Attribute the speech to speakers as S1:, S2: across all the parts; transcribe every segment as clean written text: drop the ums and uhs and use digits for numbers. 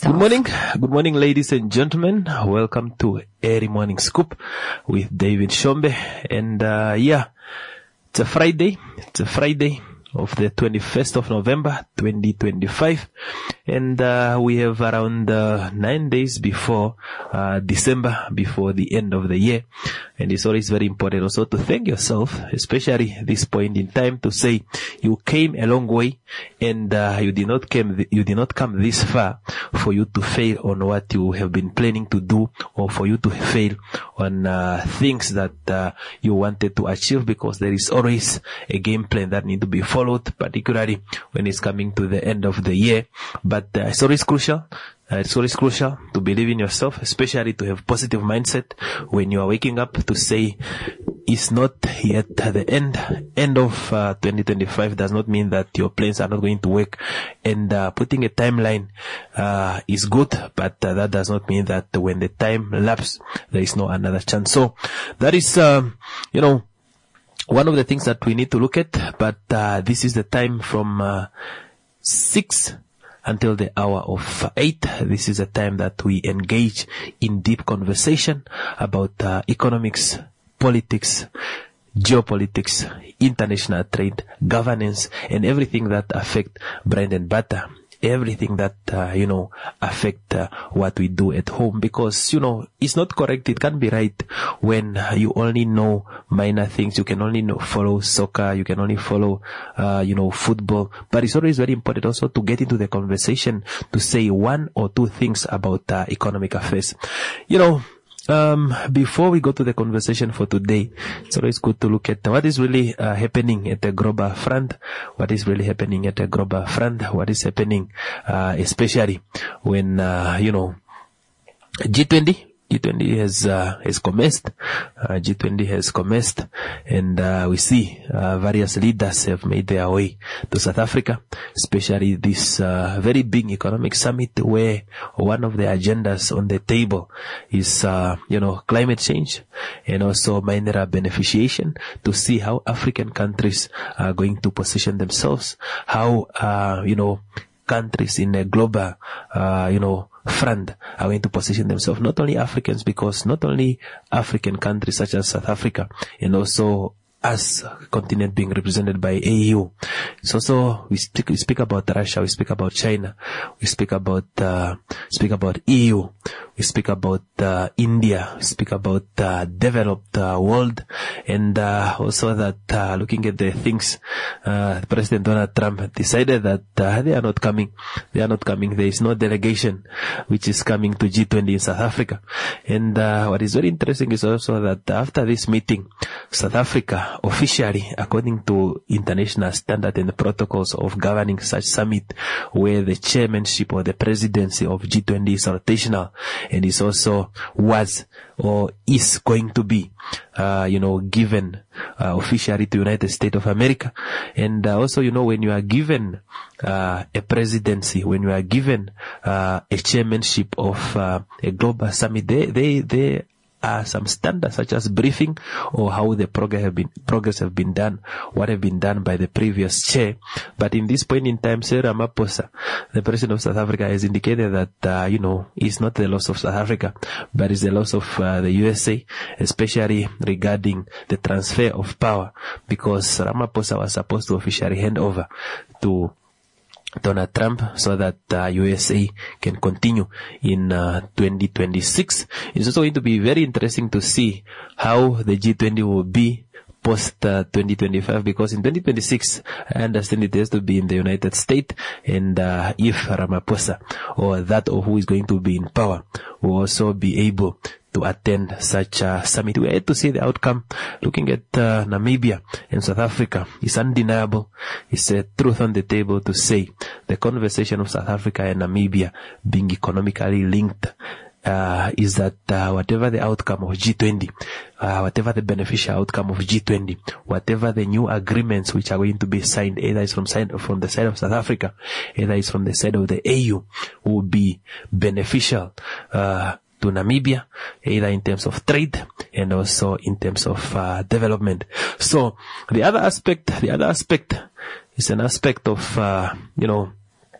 S1: stuff. Good morning, ladies and gentlemen. Welcome to Early Morning Scoop with David Shombe. And it's a Friday. It's a Friday of the 21st of November, 2025. And we have around 9 days before December, before the end of the year. And it's always very important also to thank yourself, especially this point in time, to say you came a long way and you did not come this far for you to fail on what you have been planning to do, or for you to fail on things that you wanted to achieve, because there is always a game plan that need to be followed, particularly when it's coming to the end of the year. But it's always crucial. It's always crucial to believe in yourself, especially to have positive mindset when you are waking up, to say it's not yet the end of 2025 does not mean that your plans are not going to work. And putting a timeline is good, but that does not mean that when the time lapses, there is no another chance. So that is, one of the things that we need to look at. But this is the time from 6 until the hour of 8. This is a time that we engage in deep conversation about economics, politics, geopolitics, international trade, governance, and everything that affect bread and butter. Everything that, affect what we do at home. Because, it's not correct. It can't be right when you only know minor things. You can only follow soccer. You can only follow, football. But it's always very important also to get into the conversation to say one or two things about economic affairs. Before we go to the conversation for today, it's always good to look at what is really happening at the global front. What is really happening at the global front? What is happening, especially when, G20 has commenced. G20 has commenced, and we see various leaders have made their way to South Africa, especially this very big economic summit, where one of the agendas on the table is climate change and also mineral beneficiation, to see how African countries are going to position themselves, how countries in a global front are going to position themselves, not only Africans, because not only African countries such as South Africa, and also us continent being represented by AU. So also we speak about Russia, we speak about China, we speak about EU, we speak about India, we speak about developed world, and also that looking at the things, President Donald Trump decided that they are not coming. There is no delegation which is coming to G20 in South Africa. And what is very interesting is also that after this meeting, South Africa officially, according to international standard and the protocols of governing such summit, where the chairmanship or the presidency of G20 is rotational, and is also was or is going to be, given officially to United States of America. And also, when you are given a presidency, when you are given a chairmanship of a global summit, they are some standards such as briefing, or how the progress have been done, what have been done by the previous chair. But in this point in time, Cyril Ramaphosa, the president of South Africa, has indicated that it's not the loss of South Africa, but it's the loss of the USA, especially regarding the transfer of power, because Ramaphosa was supposed to officially hand over to Donald Trump, so that USA can continue in 2026. It's also going to be very interesting to see how the G20 will be post 2025, because in 2026, I understand it has to be in the United States, and if Ramaphosa, or that or who is going to be in power, will also be able to attend such a summit. We had to see the outcome. Looking at Namibia and South Africa, it's undeniable. It's a truth on the table to say the conversation of South Africa and Namibia being economically linked is that whatever the outcome of G20, whatever the beneficial outcome of G20, whatever the new agreements which are going to be signed, either it's from the side of South Africa, either it's from the side of the AU, will be beneficial to Namibia, either in terms of trade and also in terms of development. So the other aspect is an aspect of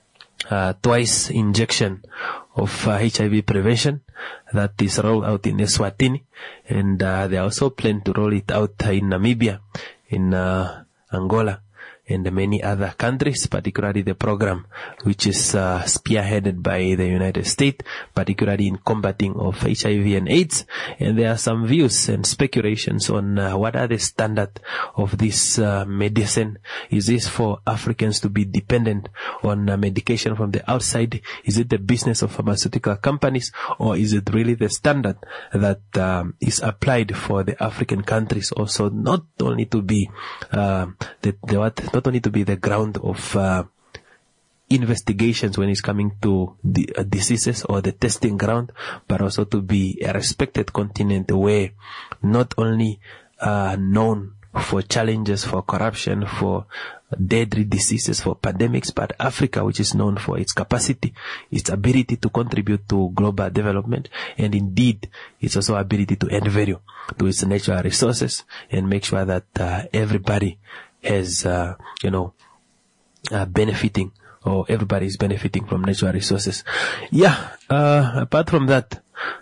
S1: twice injection of HIV prevention that is rolled out in Eswatini, and they also plan to roll it out in Namibia, in Angola, and many other countries, particularly the program which is spearheaded by the United States, particularly in combating of HIV and AIDS. And there are some views and speculations on what are the standard of this medicine. Is this for Africans to be dependent on medication from the outside? Is it the business of pharmaceutical companies, or is it really the standard that is applied for the African countries also, not only to be not only to be the ground of investigations when it's coming to the diseases, or the testing ground, but also to be a respected continent where not only known for challenges, for corruption, for deadly diseases, for pandemics, but Africa, which is known for its capacity, its ability to contribute to global development, and indeed its also ability to add value to its natural resources and make sure that everybody has, benefiting, or everybody is benefiting from natural resources. Apart from that,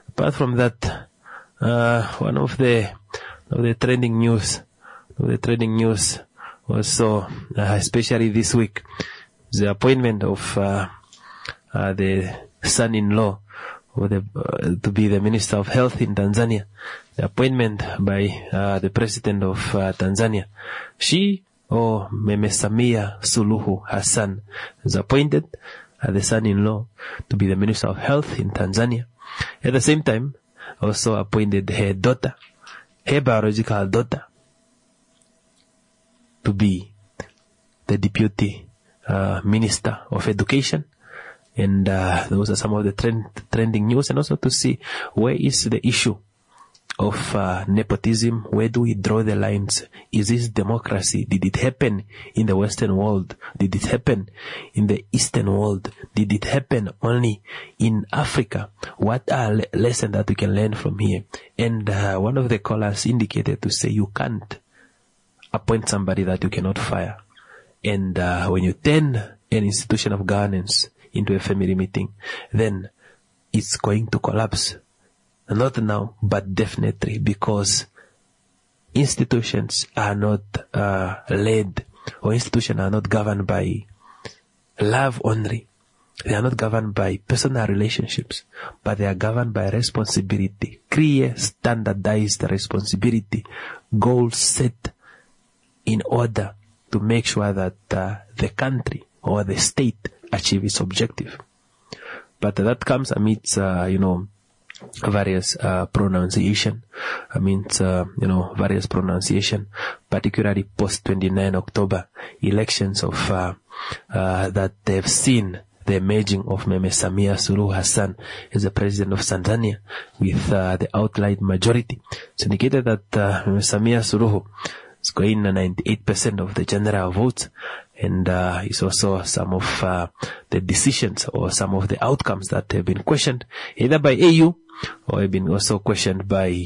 S1: one of the trending news also, especially this week, the appointment of the son-in-law to be the Minister of Health in Tanzania. The appointment by the President of Tanzania. Meme Samia Suluhu Hassan is appointed the son-in-law to be the Minister of Health in Tanzania. At the same time, also appointed her daughter, her biological daughter, to be the Deputy Minister of Education. And those are some of the trending news, and also to see where is the issue of nepotism. Where do we draw the lines? Is this democracy? Did it happen in the Western world? Did it happen in the Eastern world? Did it happen only in Africa? What are lessons that we can learn from here? And one of the callers indicated to say you can't appoint somebody that you cannot fire. And when you turn an institution of governance into a family meeting, then it's going to collapse. Not now, but definitely, because institutions are not led, or institutions are not governed by love only. They are not governed by personal relationships, but they are governed by responsibility, clear, standardized responsibility, goals set in order to make sure that the country or the state achieve its objective. But that comes amidst, various pronunciation. Various pronunciation, particularly post 29 October elections of that they've seen the emerging of Meme Samia Suluhu Hassan as the president of Tanzania with the outlined majority. It's indicated that Meme Samia Suluhu is going 98% of the general votes, and it's also some of the decisions or some of the outcomes that have been questioned either by AU or have been also questioned by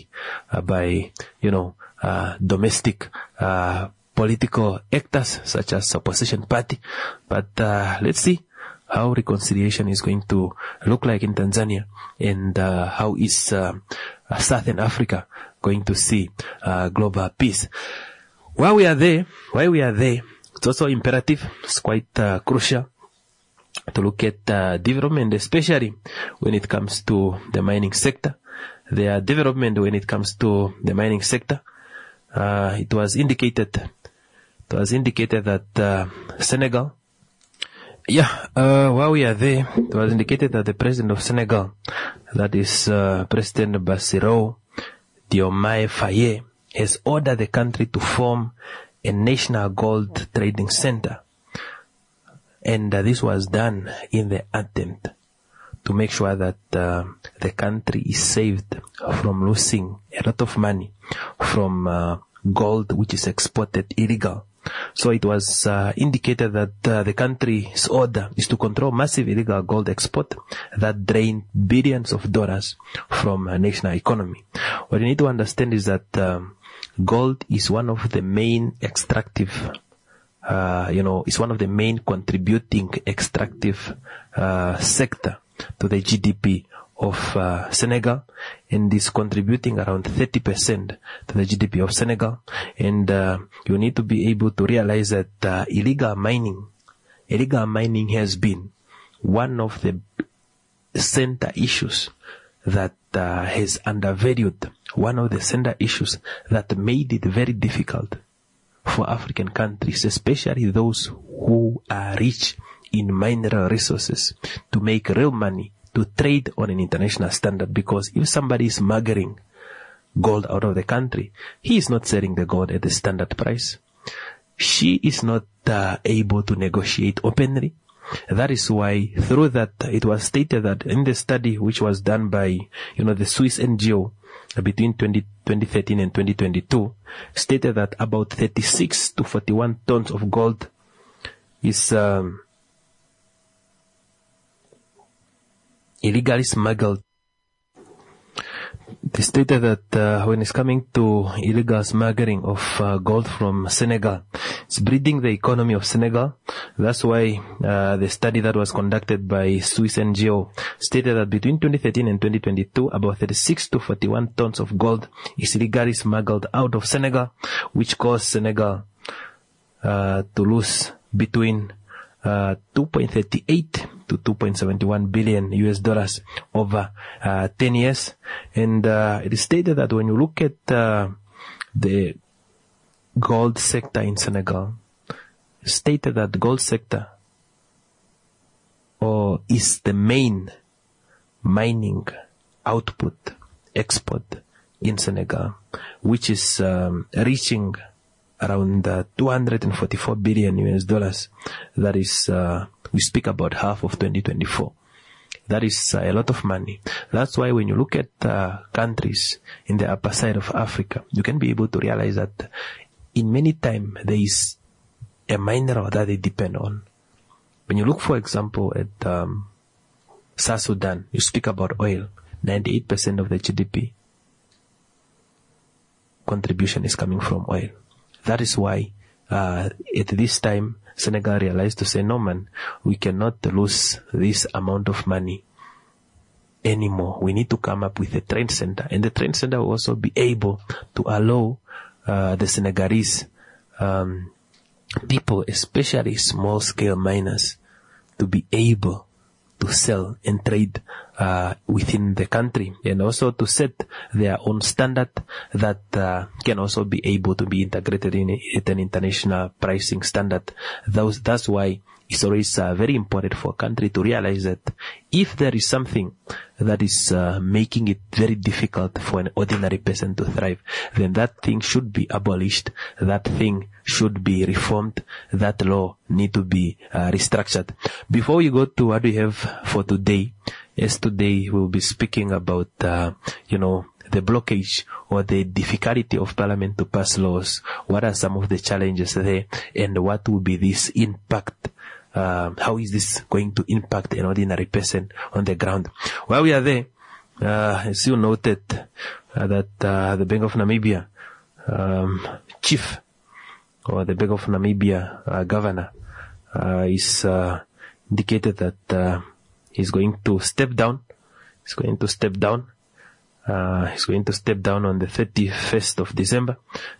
S1: domestic political actors such as opposition party. But let's see how reconciliation is going to look like in Tanzania, and how is Southern Africa going to see global peace. While we are there, it's also imperative, it's quite crucial to look at development, especially when it comes to the mining sector. There are development when it comes to the mining sector. It was indicated that Senegal. While we are there, it was indicated that the president of Senegal, that is President Bassirou Diomaye Faye, has ordered the country to form a national gold trading center. And this was done in the attempt to make sure that the country is saved from losing a lot of money from gold which is exported illegal. So it was indicated that the country's order is to control massive illegal gold export that drained billions of dollars from a national economy. What you need to understand is that gold is one of the main extractive is one of the main contributing extractive sector to the GDP of Senegal, and is contributing around 30% to the GDP of Senegal. And you need to be able to realize that illegal mining has been one of the center issues that has undervalued, one of the center issues that made it very difficult for African countries, especially those who are rich in mineral resources, to make real money, to trade on an international standard. Because if somebody is smuggling gold out of the country, he is not selling the gold at the standard price. She is not able to negotiate openly. That is why, through that, it was stated that in the study which was done by, the Swiss NGO between 2013 and 2022, stated that about 36 to 41 tons of gold is illegally smuggled. They stated that when it's coming to illegal smuggling of gold from Senegal, it's breeding the economy of Senegal. That's why the study that was conducted by Swiss NGO stated that between 2013 and 2022, about 36 to 41 tons of gold is illegally smuggled out of Senegal, which caused Senegal to lose between 2.38 to 2.71 billion US dollars over 10 years. And it is stated that when you look at the gold sector in Senegal, stated that the gold sector is the main mining output, export in Senegal, which is reaching around 244 billion US dollars. That is, we speak about half of 2024. That is a lot of money. That's why when you look at countries in the upper side of Africa, you can be able to realize that in many times there is a mineral that they depend on. When you look, for example, at South Sudan, you speak about oil. 98% of the GDP contribution is coming from oil. That is why at this time Senegal realized to say, no man, we cannot lose this amount of money anymore. We need to come up with a trade center, and the trade center will also be able to allow the Senegalese people, especially small scale miners, to be able to sell and trade within the country, and also to set their own standard that can also be able to be integrated in an international pricing standard. That's why it's always very important for a country to realize that if there is something that is making it very difficult for an ordinary person to thrive, then that thing should be abolished, that thing should be reformed, that law need to be restructured. Before we go to what we have for today, as today we'll be speaking about, the blockage or the difficulty of Parliament to pass laws. What are some of the challenges there, and what will be this impact? How is this going to impact an ordinary person on the ground? While we are there, as you noted, that the Bank of Namibia chief, or the Bank of Namibia governor, is indicated that he's going to step down. He's going to step down on the 31st of December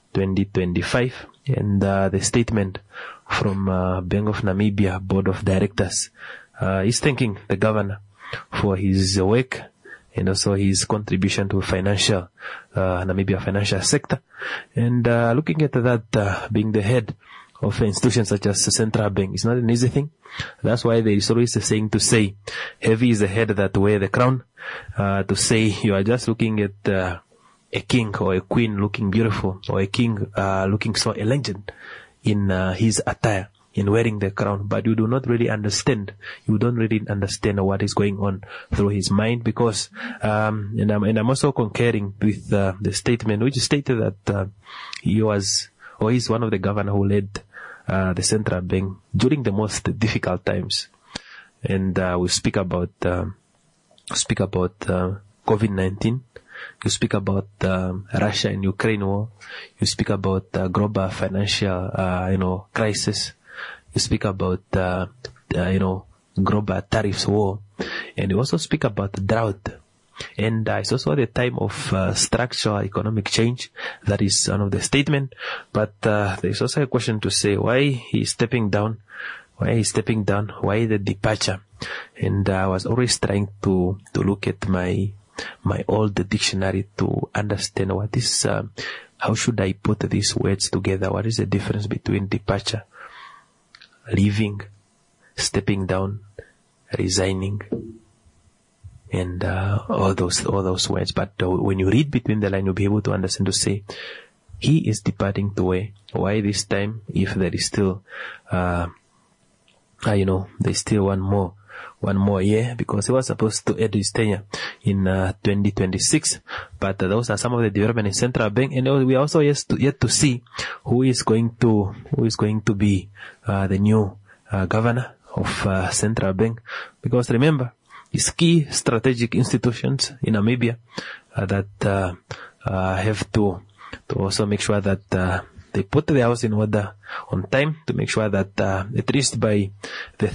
S1: 2025. And the statement from Bank of Namibia Board of Directors is thanking the governor for his work and also his contribution to financial Namibia financial sector. And looking at that, being the head of institutions such as the central bank is not an easy thing. That's why there is always a saying to say, heavy is the head that wear the crown. To say you are just looking at a king or a queen looking beautiful, or a king looking so elegant in his attire, in wearing the crown, but you do not really understand. You don't really understand what is going on through his mind, because and I'm also concurring with the statement which stated that he's one of the governors who led the central bank during the most difficult times. And we speak about COVID-19. You speak about Russia and Ukraine war. You speak about global financial, crisis. speak about, global tariffs war, and we also speak about drought. And it's also the time of structural economic change. That is one of the statement. But there's also a question to say why he's stepping down, why the departure. And I was always trying to look at my old dictionary to understand what is, how should I put these words together? What is the difference between departure, leaving, stepping down, resigning, and all those words. But when you read between the lines, you'll be able to understand to say he is departing to where. Why this time? If there is still, there's still one more year, because he was supposed to end his tenure in 2026. But those are some of the developments in Central Bank, and we are also yet to see who is going to be the new governor of Central Bank. Because remember, it's key strategic institutions in Namibia that have to also make sure that they put their house in order on time, to make sure that at least by the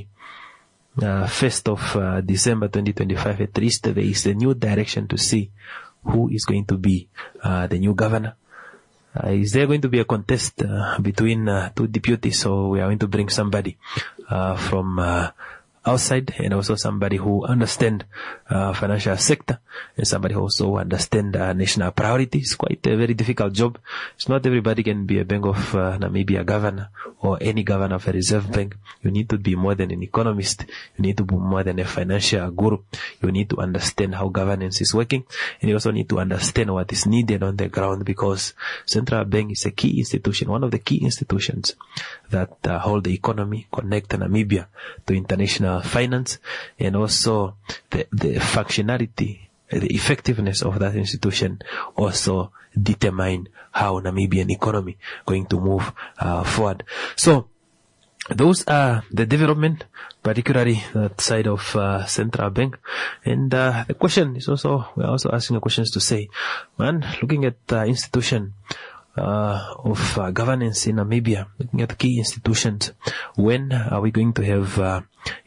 S1: 1st of December 2025, at least there is a new direction to see who is going to be the new governor. Is there going to be a contest between two deputies, or we are going to bring somebody from outside, and also somebody who understand financial sector, and somebody who also understand national priorities? Quite a very difficult job. It's not everybody can be a Bank of Namibia governor or any governor of a reserve bank. You need to be more than an economist. You need to be more than a financial guru. You need to understand how governance is working, and you also need to understand what is needed on the ground, because Central Bank is a key institution, one of the key institutions that hold the economy, connect Namibia to international finance, and also the functionality, the effectiveness of that institution also determine how Namibian economy going to move forward. So those are the development, particularly that side of Central Bank. And the question is also, we're also asking the questions to say, man, looking at institution of governance in Namibia, looking at key institutions, when are we going to have,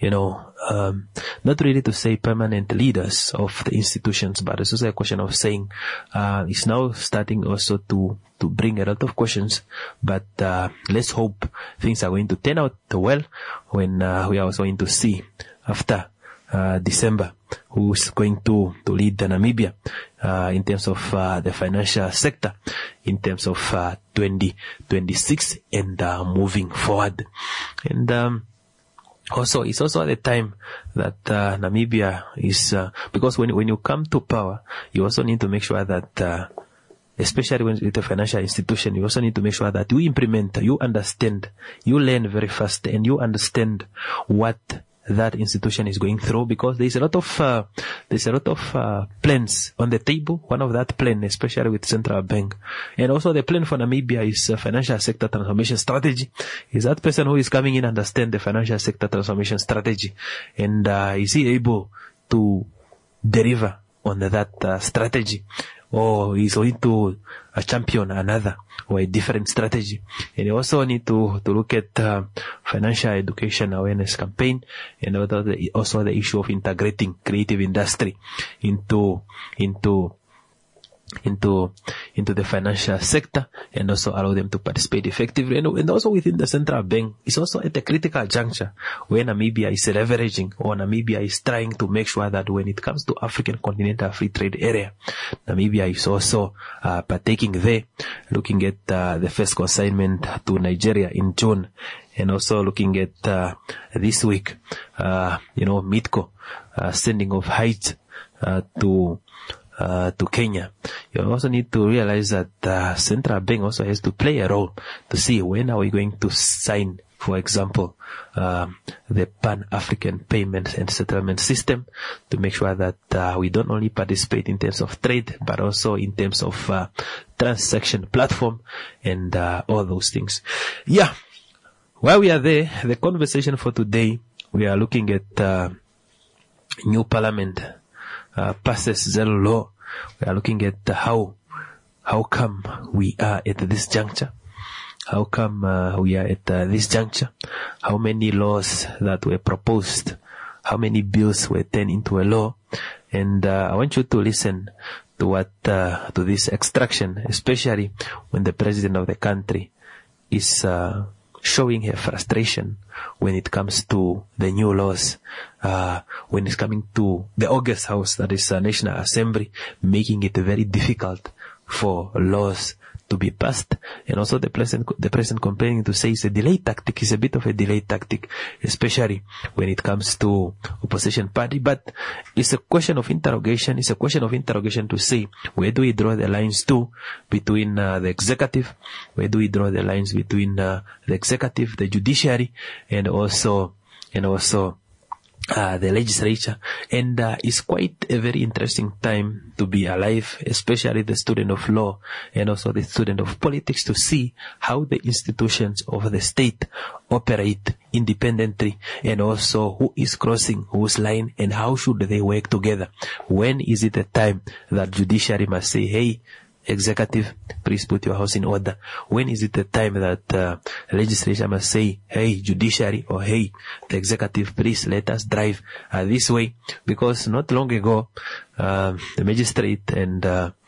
S1: not really to say permanent leaders of the institutions, but it's also a question of saying, it's now starting also to bring a lot of questions, but let's hope things are going to turn out well when we are also going to see after December who's going to lead the Namibia in terms of the financial sector, in terms of 2026 and moving forward. And also, it's also at the time that Namibia is, because when you come to power, you also need to make sure that especially when it's a financial institution, you also need to make sure that you implement, you understand, you learn very fast, and you understand what that institution is going through, because there's a lot of plans on the table. One of that plan, especially with Central Bank, and also the plan for Namibia is financial sector transformation strategy. Is that person who is coming in understand the financial sector transformation strategy, and is he able to deliver on that strategy, or is going to champion another or a different strategy? And you also need to look at financial education awareness campaign, and also the issue of integrating creative industry into the financial sector, and also allow them to participate effectively. And also within the Central Bank, it's also at a critical juncture where Namibia is leveraging, or Namibia is trying to make sure that when it comes to African Continental Free Trade Area, Namibia is also partaking there, looking at the first consignment to Nigeria in June, and also looking at this week, MITCO sending of height to Kenya. You also need to realize that Central Bank also has to play a role to see when are we going to sign, for example, the Pan-African Payment and Settlement System, to make sure that we don't only participate in terms of trade, but also in terms of transaction platform and all those things. Yeah. While we are there, the conversation for today, we are looking at new parliament passes Zero law. We are looking at how come we are at this juncture. how come we are at this juncture, how many laws that were proposed, how many bills were turned into a law. And I want you to listen to what to this extraction, especially when the president of the country is showing her frustration when it comes to the new laws, when it's coming to the August House, that is National Assembly, making it very difficult for laws to be passed. And also the president complaining to say it's a delay tactic. It's a bit of a delay tactic, especially when it comes to opposition party. But it's a question of interrogation. It's a question of interrogation to say, where do we draw the lines to between the executive? Where do we draw the lines between the executive, the judiciary, and also the legislature? And it's quite a very interesting time to be alive, especially the student of law and also the student of politics, to see how the institutions of the state operate independently, and also who is crossing whose line and how should they work together. When is it a time that judiciary must say, hey, executive, please put your house in order? When is it the time that legislature must say, hey, judiciary, or hey, the executive, please let us drive this way? Because not long ago, the magistrate and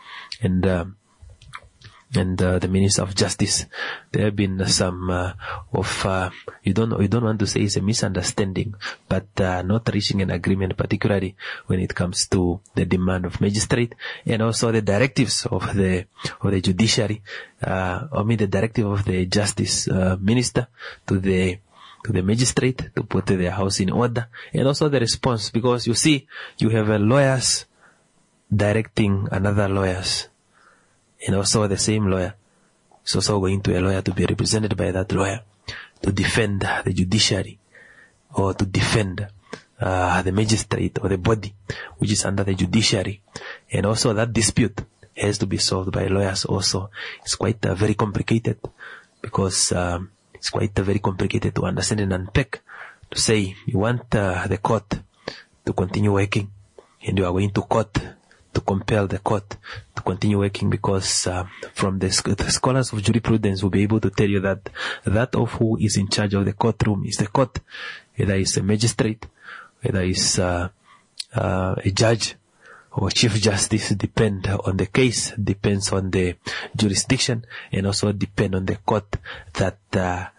S1: the Minister of Justice, there have been some you don't want to say it's a misunderstanding, but not reaching an agreement, particularly when it comes to the demand of magistrate and also the directives of the judiciary, the directive of the Justice Minister to the magistrate to put their house in order, and also the response, because you see, you have lawyers directing another lawyers. And also the same lawyer is also going to a lawyer to be represented by that lawyer to defend the judiciary or to defend the magistrate or the body which is under the judiciary. And also that dispute has to be solved by lawyers also. It's quite very complicated, because it's quite very complicated to understand and unpack. To say you want the court to continue working, and you are going to court to compel the court to continue working, because from the scholars of jurisprudence will be able to tell you that of who is in charge of the courtroom is the court, whether it's a magistrate, whether it's a judge or chief justice, depend on the case, depends on the jurisdiction, and also depend on the court that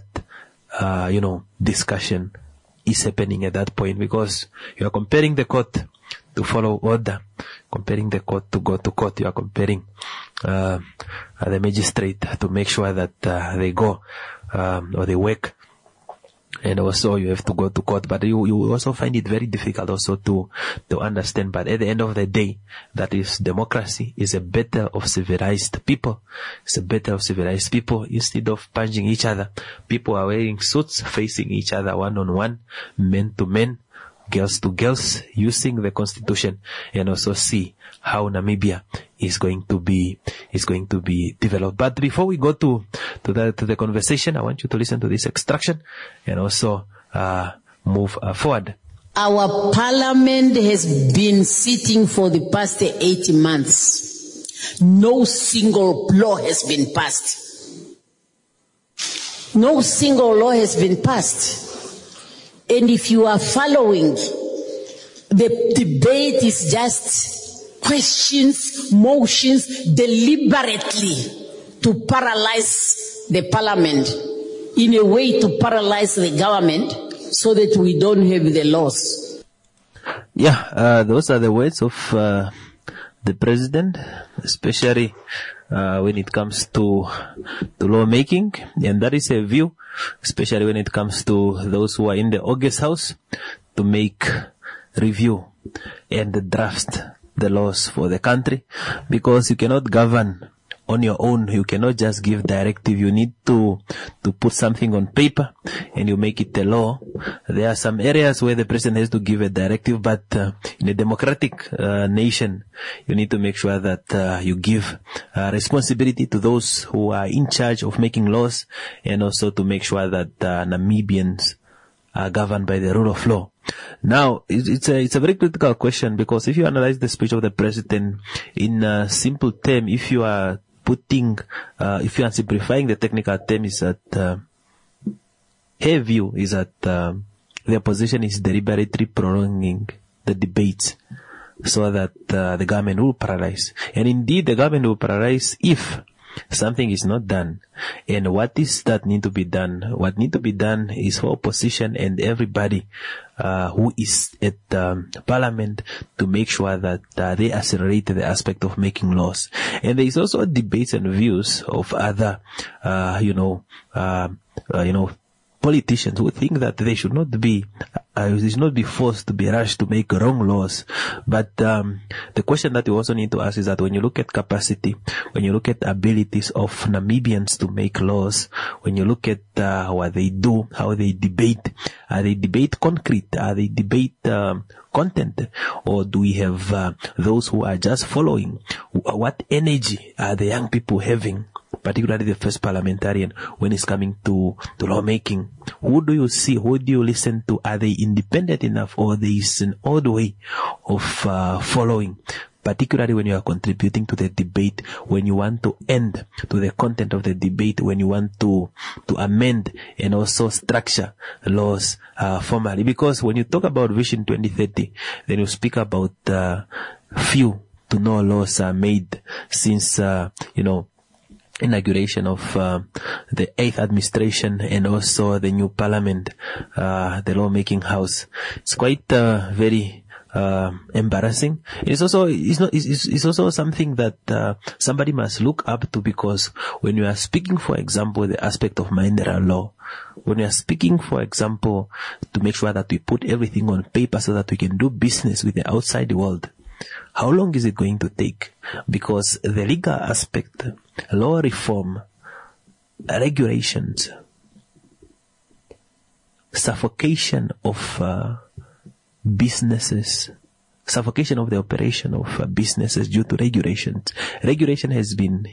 S1: discussion is happening at that point, because you are comparing the court to follow order, comparing the court to go to court. You are comparing the magistrate to make sure that they go or they work, and also you have to go to court. But you also find it very difficult also to understand. But at the end of the day, that is democracy, is a battle of civilized people. It's a battle of civilized people. Instead of punching each other, people are wearing suits, facing each other one-on-one, men to men, girls to girls, using the constitution, and also see how Namibia is going to be developed. But before we go to the conversation, I want you to listen to this extraction and also move forward.
S2: Our parliament has been sitting for the past 18 months. No single law has been passed. No single law has been passed. And if you are following, the debate is just questions, motions, deliberately to paralyze the parliament, in a way to paralyze the government so that we don't have the laws.
S1: Yeah, those are the words of the president, especially when it comes to lawmaking, and that is a view, especially when it comes to those who are in the August House, to make review and draft the laws for the country, because you cannot govern on your own. You cannot just give directive. You need to put something on paper and you make it a law. There are some areas where the president has to give a directive, but in a democratic nation, you need to make sure that you give responsibility to those who are in charge of making laws, and also to make sure that Namibians are governed by the rule of law. Now, it's a very critical question, because if you analyze the speech of the president in simple term, if you are putting, if you are simplifying the technical term, is that her view is that the opposition is deliberately prolonging the debates so that the government will paralyze. And indeed, the government will paralyze if something is not done. And what is that need to be done? What need to be done is for opposition and everybody who is at parliament to make sure that they accelerate the aspect of making laws. And there is also debates and views of other, politicians who think that they should not be forced to be rushed to make wrong laws. But the question that you also need to ask is that when you look at capacity, when you look at abilities of Namibians to make laws, when you look at what they do, how they debate, are they debate concrete? Are they debate content? Or do we have those who are just following? What energy are the young people having? Particularly the first parliamentarian when it's coming to lawmaking. Who do you see? Who do you listen to? Are they independent enough, or there is an odd way of following? Particularly when you are contributing to the debate, when you want to end to the content of the debate, when you want to amend and also structure laws formally. Because when you talk about Vision 2030, then you speak about few to no laws are made since inauguration of the 8th administration and also the new parliament, the lawmaking house. It's quite very embarrassing. It's also something that somebody must look up to, because when you are speaking, for example, the aspect of mineral law, when you are speaking, for example, to make sure that we put everything on paper so that we can do business with the outside world, how long is it going to take? Because the legal aspect, law reform, regulations, suffocation of businesses, suffocation of the operation of businesses due to regulations. Regulation has been,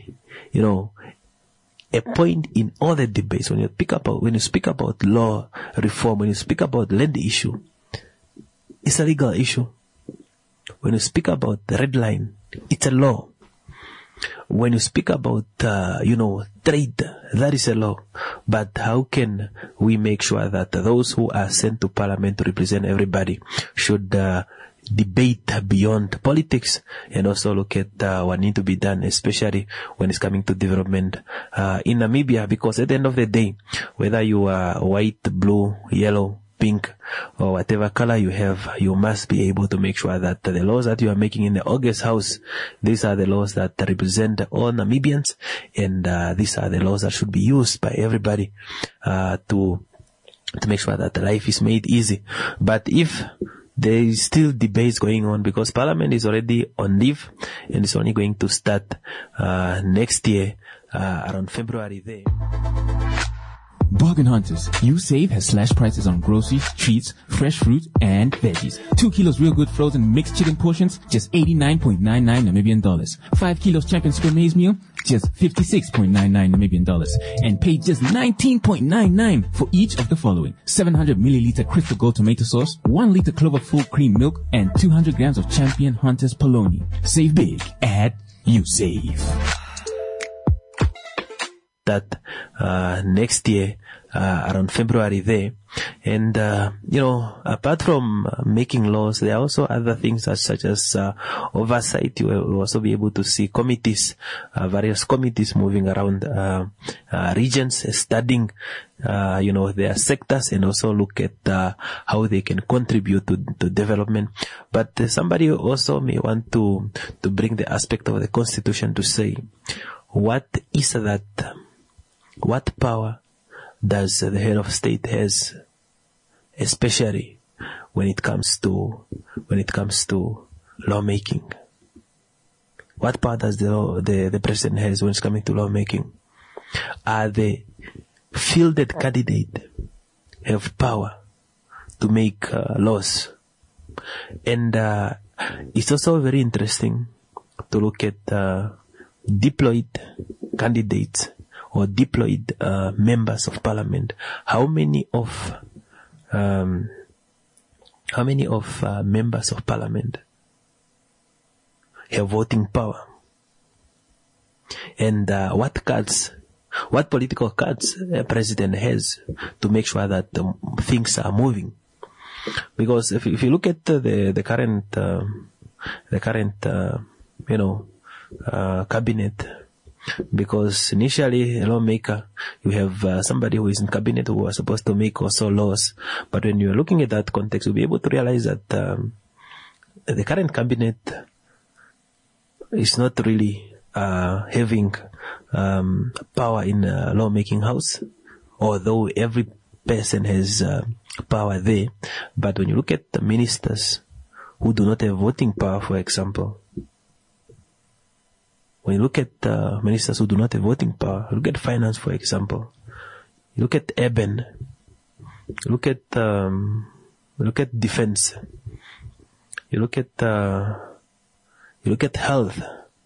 S1: a point in all the debates. When you speak about law reform, when you speak about land issue, it's a legal issue. When you speak about the red line, it's a law. When you speak about, trade, that is a law. But how can we make sure that those who are sent to parliament to represent everybody should debate beyond politics and also look at what needs to be done, especially when it's coming to development in Namibia? Because at the end of the day, whether you are white, blue, yellow, pink, or whatever color you have, you must be able to make sure that the laws that you are making in the August House, these are the laws that represent all Namibians, and these are the laws that should be used by everybody to make sure that life is made easy. But if there is still debates going on, because Parliament is already on leave and it's only going to start next year around February there.
S3: Bargain Hunters, you save has slashed prices on groceries, treats, fresh fruit, and veggies. 2 kilos real good frozen mixed chicken portions, just 89.99 Namibian dollars. 5 kilos champion super maize meal, just 56.99 Namibian dollars. And pay just 19.99 for each of the following: 700 milliliter Crystal Gold tomato sauce, 1 liter Clover full cream milk, and 200 grams of Champion Hunters polony. Save big at You Save.
S1: That next year around February there. And apart from making laws, there are also other things such as oversight. You will also be able to see committees, various committees moving around regions, studying their sectors, and also look at how they can contribute to development. But somebody also may want to bring the aspect of the Constitution to say, what is that? What power does the head of state has, especially when it comes to lawmaking? What power does the president has when it's coming to lawmaking? Are the fielded candidate have power to make laws? And it's also very interesting to look at deployed candidates or deployed members of parliament. How many of members of parliament have voting power? and what political cards a president has to make sure that things are moving. Because if you look at the current cabinet, because initially a lawmaker, you have somebody who is in cabinet who are supposed to make also laws, but when you're looking at that context, you'll be able to realize that the current cabinet is not really having power in lawmaking house, although every person has power there. But when you look at the ministers who do not have voting power, for example, when you look at ministers who do not have voting power, look at finance, for example. You look at urban. Look at defense. You look at health,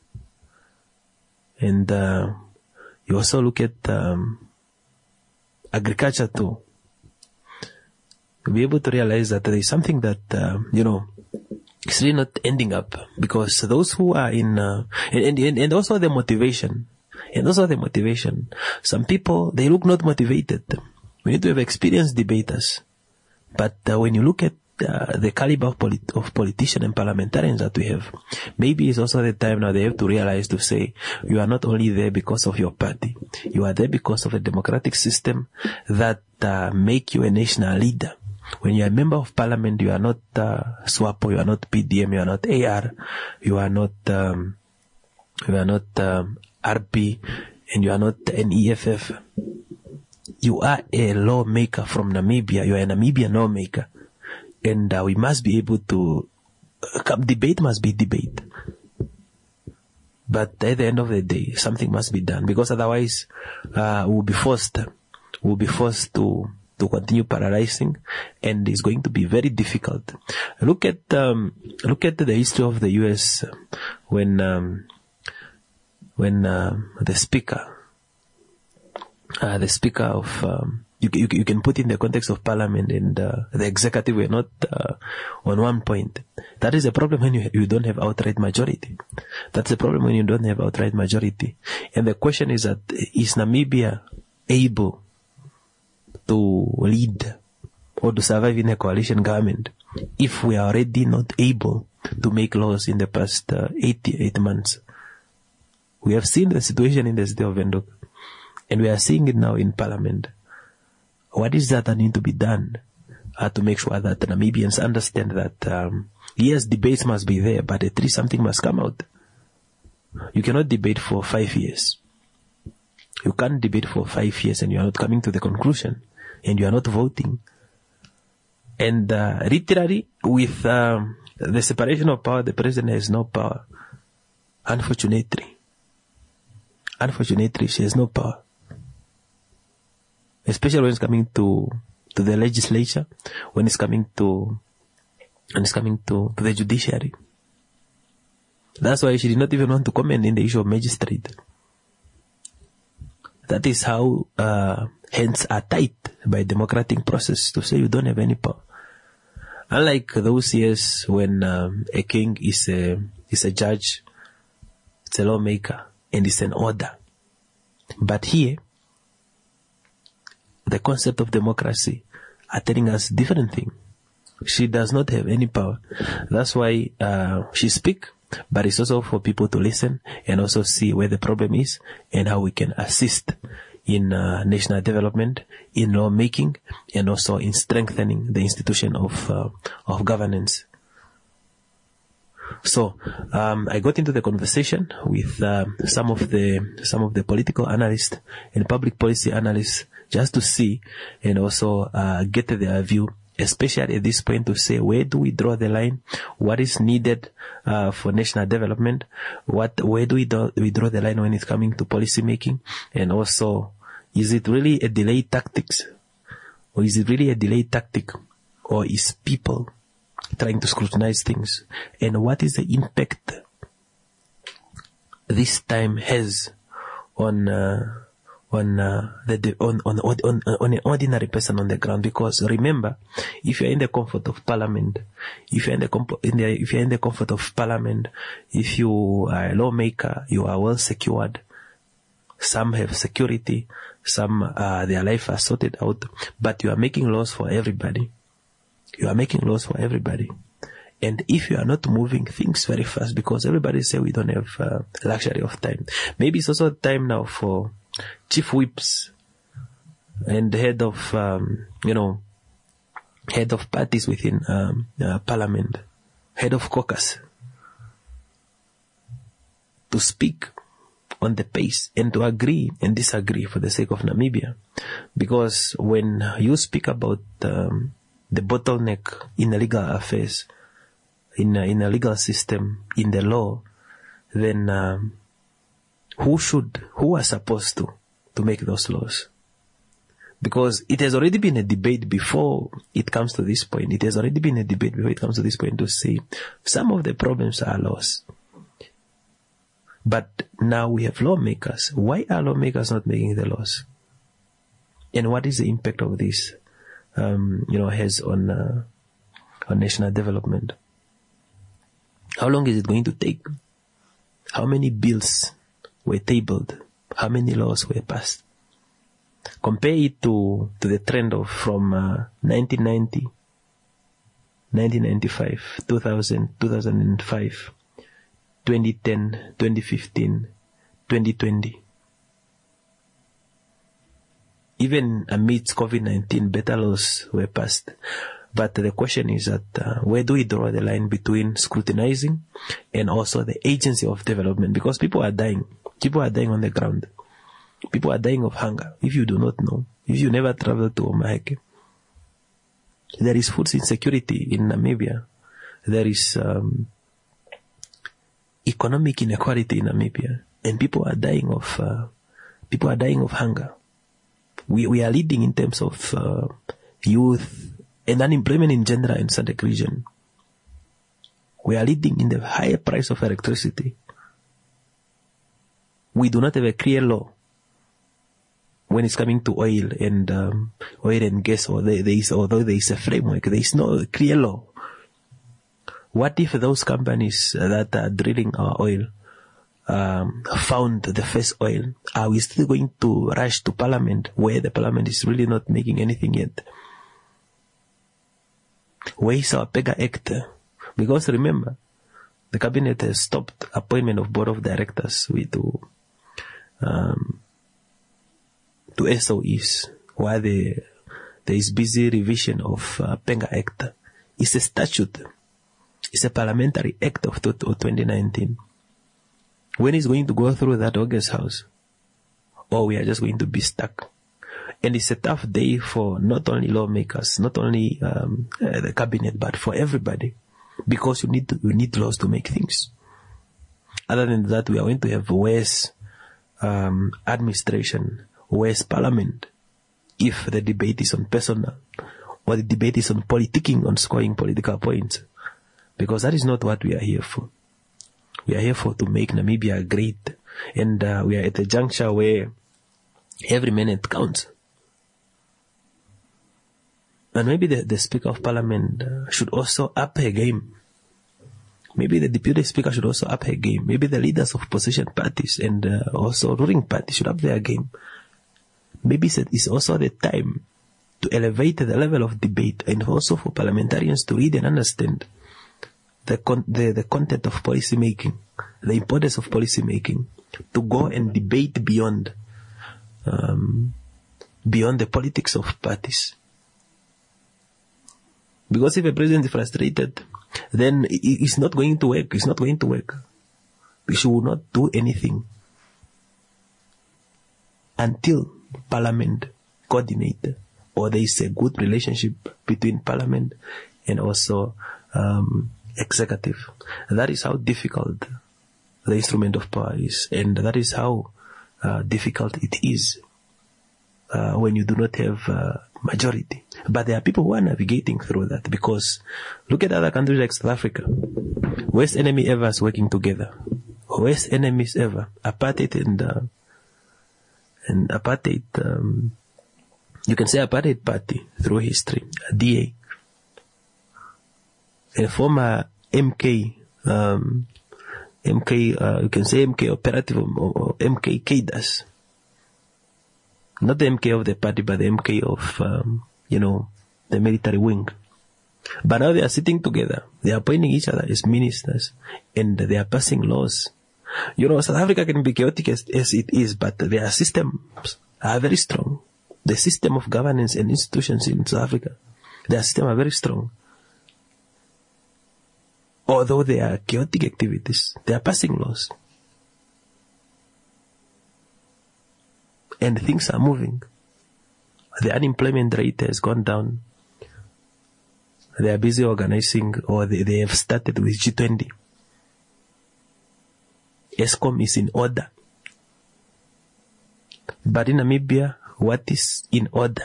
S1: and you also look at agriculture too. You'll be able to realize that there is something that it's really not ending up, because those who are in and also the motivation, some people, they look not motivated. We need to have experienced debaters, but when you look at the caliber of politicians and parliamentarians that we have, maybe it's also the time now they have to realize to say, you are not only there because of your party, you are there because of a democratic system that make you a national leader. When you are a member of parliament, you are not SWAPO, you are not PDM, you are not AR, you are not RP, and you are not an EFF. You are a lawmaker from Namibia. You are a Namibian lawmaker. And we must be able to, debate must be debate. But at the end of the day, something must be done, because otherwise we'll be forced to continue paralyzing, and it's going to be very difficult. Look at the history of the US when the speaker of you can put in the context of parliament and the executive were not on one point. That is a problem when you don't have outright majority. That's the problem when you don't have outright majority. And the question is that, is Namibia able to lead or to survive in a coalition government if we are already not able to make laws in the past 8 months? We have seen the situation in the city of Windhoek, and we are seeing it now in parliament. What is that need to be done to make sure that Namibians understand that yes, debates must be there, but at least something must come out. You cannot debate for 5 years. You can't debate for 5 years and you are not coming to the conclusion, and you are not voting. And literally, with the separation of power, the president has no power. Unfortunately, she has no power. Especially when it's coming to the legislature, when it's coming to the judiciary. That's why she did not even want to comment in the issue of magistrate. That is how hands are tied by democratic process to say you don't have any power. Unlike those years when a king is a judge, it's a lawmaker, and it's an order. But here, the concept of democracy are telling us different thing. She does not have any power. That's why she speak, but it's also for people to listen and also see where the problem is and how we can assist in national development, in lawmaking, and also in strengthening the institution of governance. So I got into the conversation with some of the political analysts and public policy analysts just to see and also get their view, especially at this point, to say, where do we draw the line? What is needed for national development? Where do we draw the line when it's coming to policy making? And also, is it really a delay tactics? Or is it really a delay tactic? Or is people trying to scrutinize things? And what is the impact this time has on an ordinary person on the ground? Because remember, if you're in the comfort of parliament, if you're in the comfort of parliament, if you are a lawmaker, you are well secured, Some have security. Some, their life are sorted out. But you are making laws for everybody. You are making laws for everybody. And if you are not moving things very fast, because everybody say we don't have luxury of time. Maybe it's also time now for chief whips and head of, head of parties within parliament, head of caucus, to speak on the pace and to agree and disagree for the sake of Namibia. Because when you speak about the bottleneck in the legal affairs, in a legal system, in the law, then who are supposed to make those laws? Because it has already been a debate before it comes to this point. It has already been a debate before it comes to this point to say some of the problems are laws. But now we have lawmakers. Why are lawmakers not making the laws? And what is the impact of this, has on national development? How long is it going to take? How many bills were tabled? How many laws were passed? Compare it to the trend of from 1990, 1995, 2000, 2005, 2010, 2015, 2020. Even amidst COVID-19, better laws were passed. But the question is that where do we draw the line between scrutinizing and also the agency of development? Because people are dying. People are dying on the ground. People are dying of hunger. If you do not know, if you never travel to Omaheke, there is food insecurity in Namibia. There is economic inequality in Namibia, and people are dying of hunger. We are leading in terms of youth and unemployment in general in SADC region. We are leading in the higher price of electricity. We do not have a clear law when it's coming to oil and gas, although there is a framework, there is no clear law. What if those companies that are drilling our oil found the first oil? Are we still going to rush to parliament where the parliament is really not making anything yet? Where is our PEGA Act? Because remember, the cabinet has stopped appointment of board of directors to SOEs while there is busy revision of PEGA Act. It's a statute. It's a parliamentary act of 2019. When is going to go through that August House? Or we are just going to be stuck? And it's a tough day for not only lawmakers, not only the cabinet, but for everybody. Because we need laws to make things. Other than that, we are going to have worse administration, worse parliament, if the debate is on personal, or the debate is on politicking, on scoring political points. Because that is not what we are here for. We are here to make Namibia great. And we are at a juncture where every minute counts. And maybe the Speaker of Parliament should also up her game. Maybe the Deputy Speaker should also up her game. Maybe the leaders of opposition parties and also ruling parties should up their game. Maybe it's also the time to elevate the level of debate and also for parliamentarians to read and understand the content of policy making, the importance of policy making, to go and debate beyond the politics of parties. Because if a president is frustrated, then it's not going to work. It's not going to work. She will not do anything until Parliament coordinate, or there is a good relationship between Parliament and also executive. That is how difficult the instrument of power is, and that is how difficult it is when you do not have majority. But there are people who are navigating through that, because look at other countries like South Africa. Worst enemy ever is working together. Worst enemies ever. Apartheid and apartheid, you can say apartheid party through history, DA. A former MK, you can say MK operative or MK cadres Not the MK of the party, but the MK of, the military wing. But now they are sitting together. They are appointing each other as ministers, and they are passing laws. South Africa can be chaotic as it is, but their systems are very strong. The system of governance and institutions in South Africa, their system are very strong. Although they are chaotic activities, they are passing laws. And things are moving. The unemployment rate has gone down. They are busy organizing, or they have started with G20. ESCOM is in order. But in Namibia, what is in order?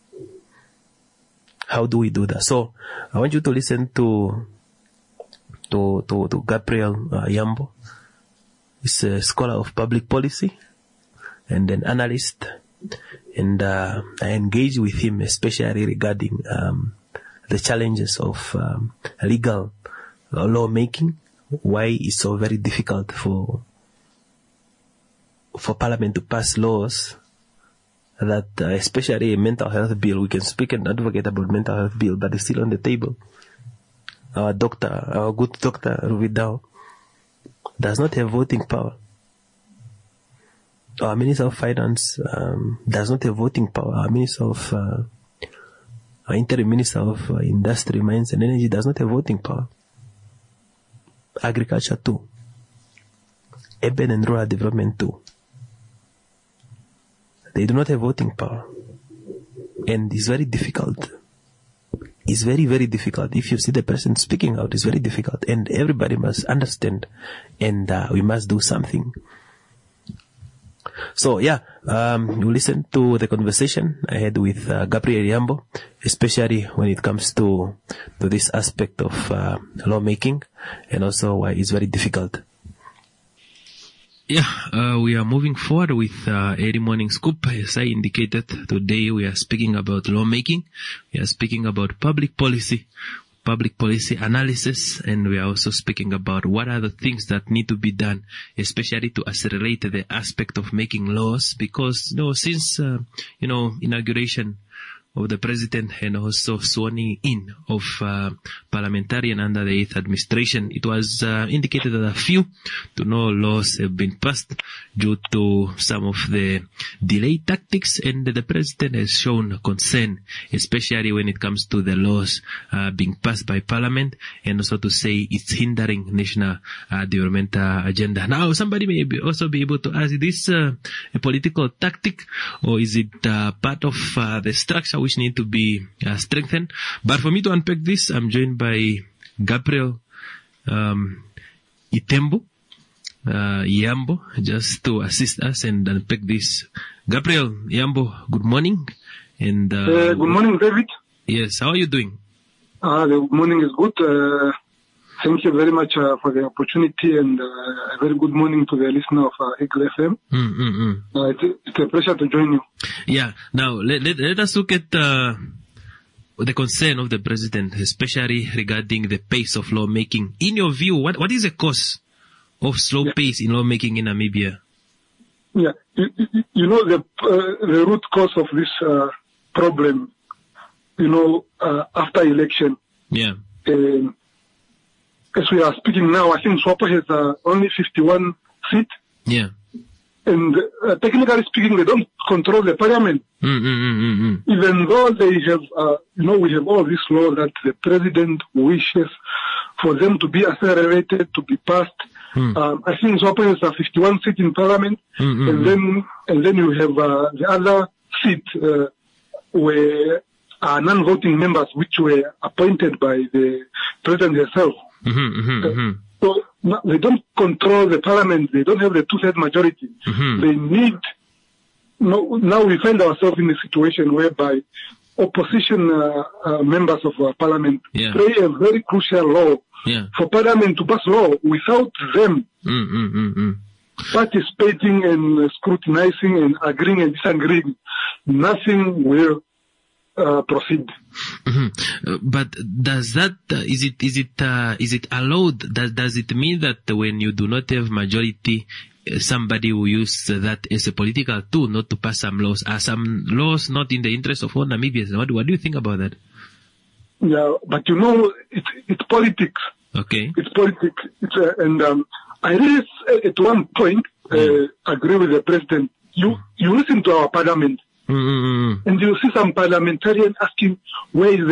S1: How do we do that? So, I want you to listen to Gabriel Yambo. He's a scholar of public policy and an analyst. And I engage with him, especially regarding the challenges of legal lawmaking. Why it's so very difficult for Parliament to pass laws that, especially a mental health bill, we can speak and advocate about mental health bill, but it's still on the table. Our good doctor, Ruvidao, does not have voting power. Our Minister of Finance does not have voting power. Our Interim Minister of Industry, Mines and Energy does not have voting power. Agriculture too. Urban and rural development too. They do not have voting power. And it's very difficult. It's very, very difficult. If you see the person speaking out, it's very difficult. And everybody must understand. And we must do something. So, you listen to the conversation I had with Gabriel Yambo, especially when it comes to this aspect of lawmaking, and also why it's very difficult. We are moving forward with Early Morning Scoop. As I indicated, today we are speaking about lawmaking. We are speaking about public policy analysis, and we are also speaking about what are the things that need to be done, especially to accelerate the aspect of making laws, because since inauguration of the president and also sworn in of parliamentarian under the 8th administration, it was indicated that a few to no laws have been passed due to some of the delay tactics, and the president has shown concern, especially when it comes to the laws being passed by parliament, and also to say it's hindering national developmental agenda. Now, somebody may also be able to ask, is this a political tactic, or is it part of the structure which need to be strengthened? But for me to unpack this, I'm joined by Gabriel Yambo, just to assist us and unpack this. Gabriel Yambo, good morning. And
S4: good morning, David.
S1: Yes, how are you doing?
S4: The morning is good. Thank you very much for the opportunity, and a very good morning to the listener of Eagle FM. It's a pleasure to join you.
S1: Yeah. Now, let us look at the concern of the president, especially regarding the pace of lawmaking. In your view, what is the cause of slow pace in lawmaking in Namibia?
S4: Yeah, the root cause of this problem, after election.
S1: Yeah.
S4: As we are speaking now, I think SWAPO has only 51 seats.
S1: Yeah.
S4: And technically speaking, they don't control the parliament. Even though they have, we have all this law that the president wishes for them to be accelerated, to be passed. I think SWAPO has 51 seats in parliament. And then you have the other seat where non-voting members which were appointed by the president herself. So they don't control the parliament. They don't have the 2/3 majority. They need. Now we find ourselves in a situation whereby opposition members of our parliament play a very crucial role for parliament to pass law. Without them participating and scrutinizing and agreeing and disagreeing, nothing will proceed.
S1: But does that is it allowed? Does it mean that when you do not have majority somebody who used that as a political tool not to pass some laws. Are some laws not in the interest of all Namibians? What do you think about that?
S4: Yeah, but it's politics.
S1: Okay.
S4: It's politics. I really, at one point, agree with the president. You listen to our parliament.
S1: Mm-hmm.
S4: And you see some parliamentarian asking where is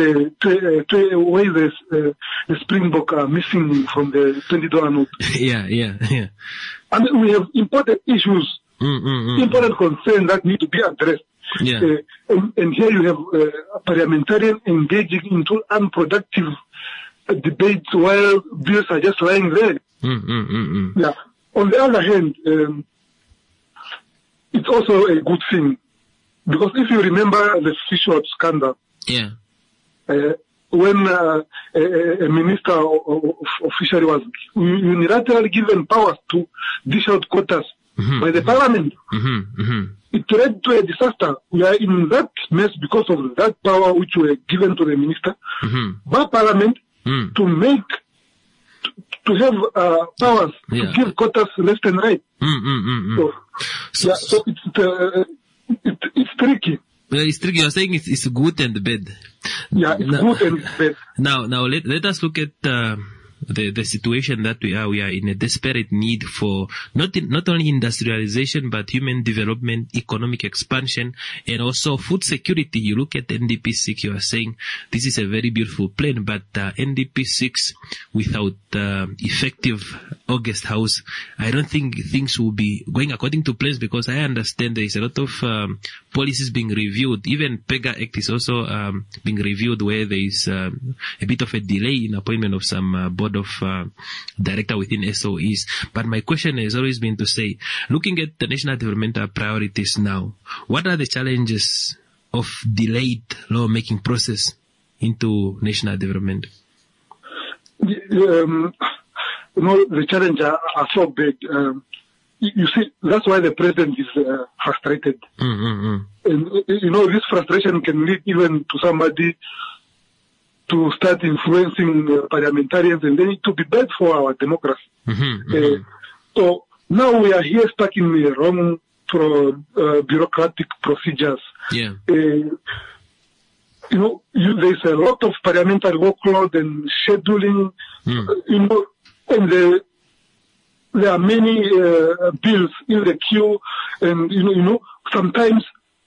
S4: the Springbok missing from the $20 note.
S1: Yeah.
S4: And we have important issues, important concerns that need to be addressed.
S1: Yeah.
S4: And here you have a parliamentarian engaging into unproductive debates while bills are just lying there. Yeah. On the other hand, it's also a good thing. Because if you remember the fish oil scandal, when a minister of fishery was unilaterally given powers to dish out quotas by the parliament, it led to a disaster. We are in that mess because of that power which were given to the minister by parliament to have powers to give quotas left and right. So it's tricky.
S1: It's tricky. You're saying it's good and bad.
S4: Yeah, it's good and bad.
S1: Now let us look at the situation that we are. We are in a desperate need for not only industrialization but human development, economic expansion, and also food security. You look at NDP 6. You are saying this is a very beautiful plan, but NDP 6 without effective August House, I don't think things will be going according to plans, because I understand there is a lot of policies being reviewed. Even PEGA Act is also being reviewed, where there is a bit of a delay in appointment of some board of director within SOEs. But my question has always been to say, looking at the national developmental priorities now, what are the challenges of delayed lawmaking process into national development?
S4: The challenges are so big. You see, that's why the president is frustrated. And, this frustration can lead even to somebody to start influencing parliamentarians, and then it will be bad for our democracy. So now we are here stuck in the wrong bureaucratic procedures.
S1: Yeah.
S4: There's a lot of parliamentary workload and scheduling, and there are many bills in the queue, and sometimes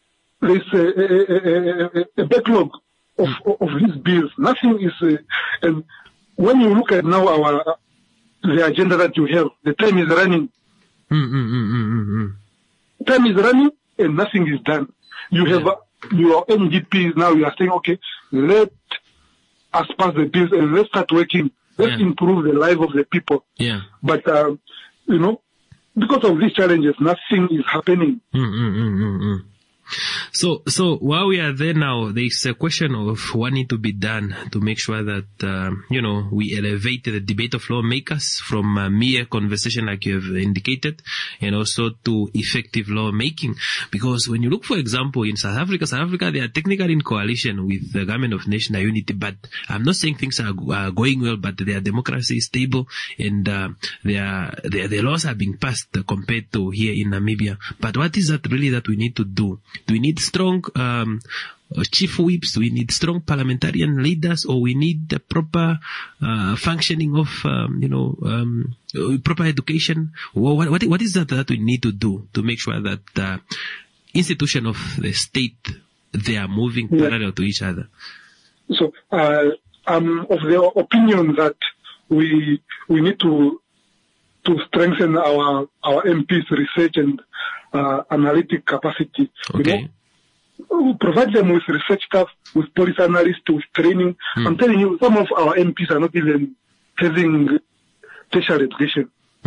S4: there's a backlog of these bills. Nothing is, and when you look at now the agenda that you have, the time is running. Time is running and nothing is done. You have your NDPs now. You are saying, okay, let us pass the bills and let's start working. Let's improve the life of the people.
S1: Yeah.
S4: But because of these challenges, nothing is happening.
S1: So while we are there now, there is a question of what needs to be done to make sure that, we elevate the debate of lawmakers from mere conversation like you have indicated, and also to effective lawmaking. Because when you look, for example, in South Africa, they are technically in coalition with the government of national unity, but I'm not saying things are going well, but their democracy is stable, and their laws are being passed compared to here in Namibia. But what is that really that we need to do? Do we need strong chief whips? Do we need strong parliamentarian leaders, or we need the proper functioning of proper education? What is that we need to do to make sure that the institution of the state, they are moving parallel to each other?
S4: So I'm of the opinion that we need to strengthen our MPs' research and analytic capacity.
S1: Okay.
S4: Provide them with research staff, with policy analysts, with training. I'm telling you, some of our MPs are not even having tertiary education.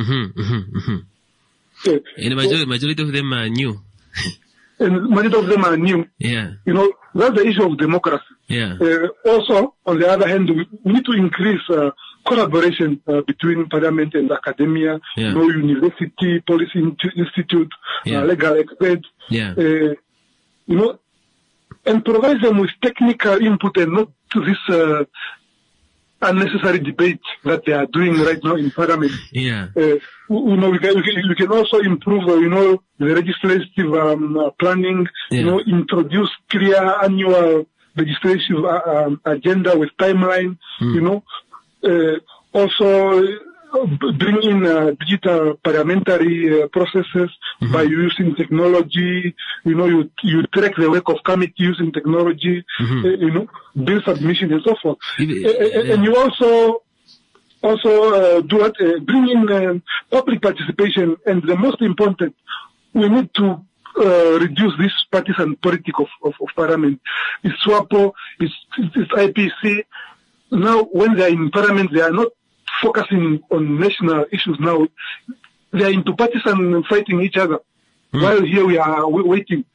S1: So, and the majority of them are new.
S4: And majority of them are new.
S1: Yeah.
S4: That's the issue of democracy.
S1: Yeah.
S4: Also, on the other hand, we need to increase collaboration between parliament and academia, university, policy institute, legal experts.
S1: Yeah.
S4: And provide them with technical input and not this unnecessary debate that they are doing right now in Parliament.
S1: Yeah.
S4: We can also improve, the legislative planning.
S1: Yeah.
S4: Introduce clear annual legislative agenda with timeline. Also bring in digital parliamentary processes by using technology. You track the work of committee using technology. Bill submission and so forth. And you also do what? Bring in public participation. And the most important, we need to reduce this partisan politics of Parliament. It's SWAPO, it's IPC. Now, when they are in Parliament, they are not focusing on national issues now. They are into partisan fighting each other. While here we are waiting.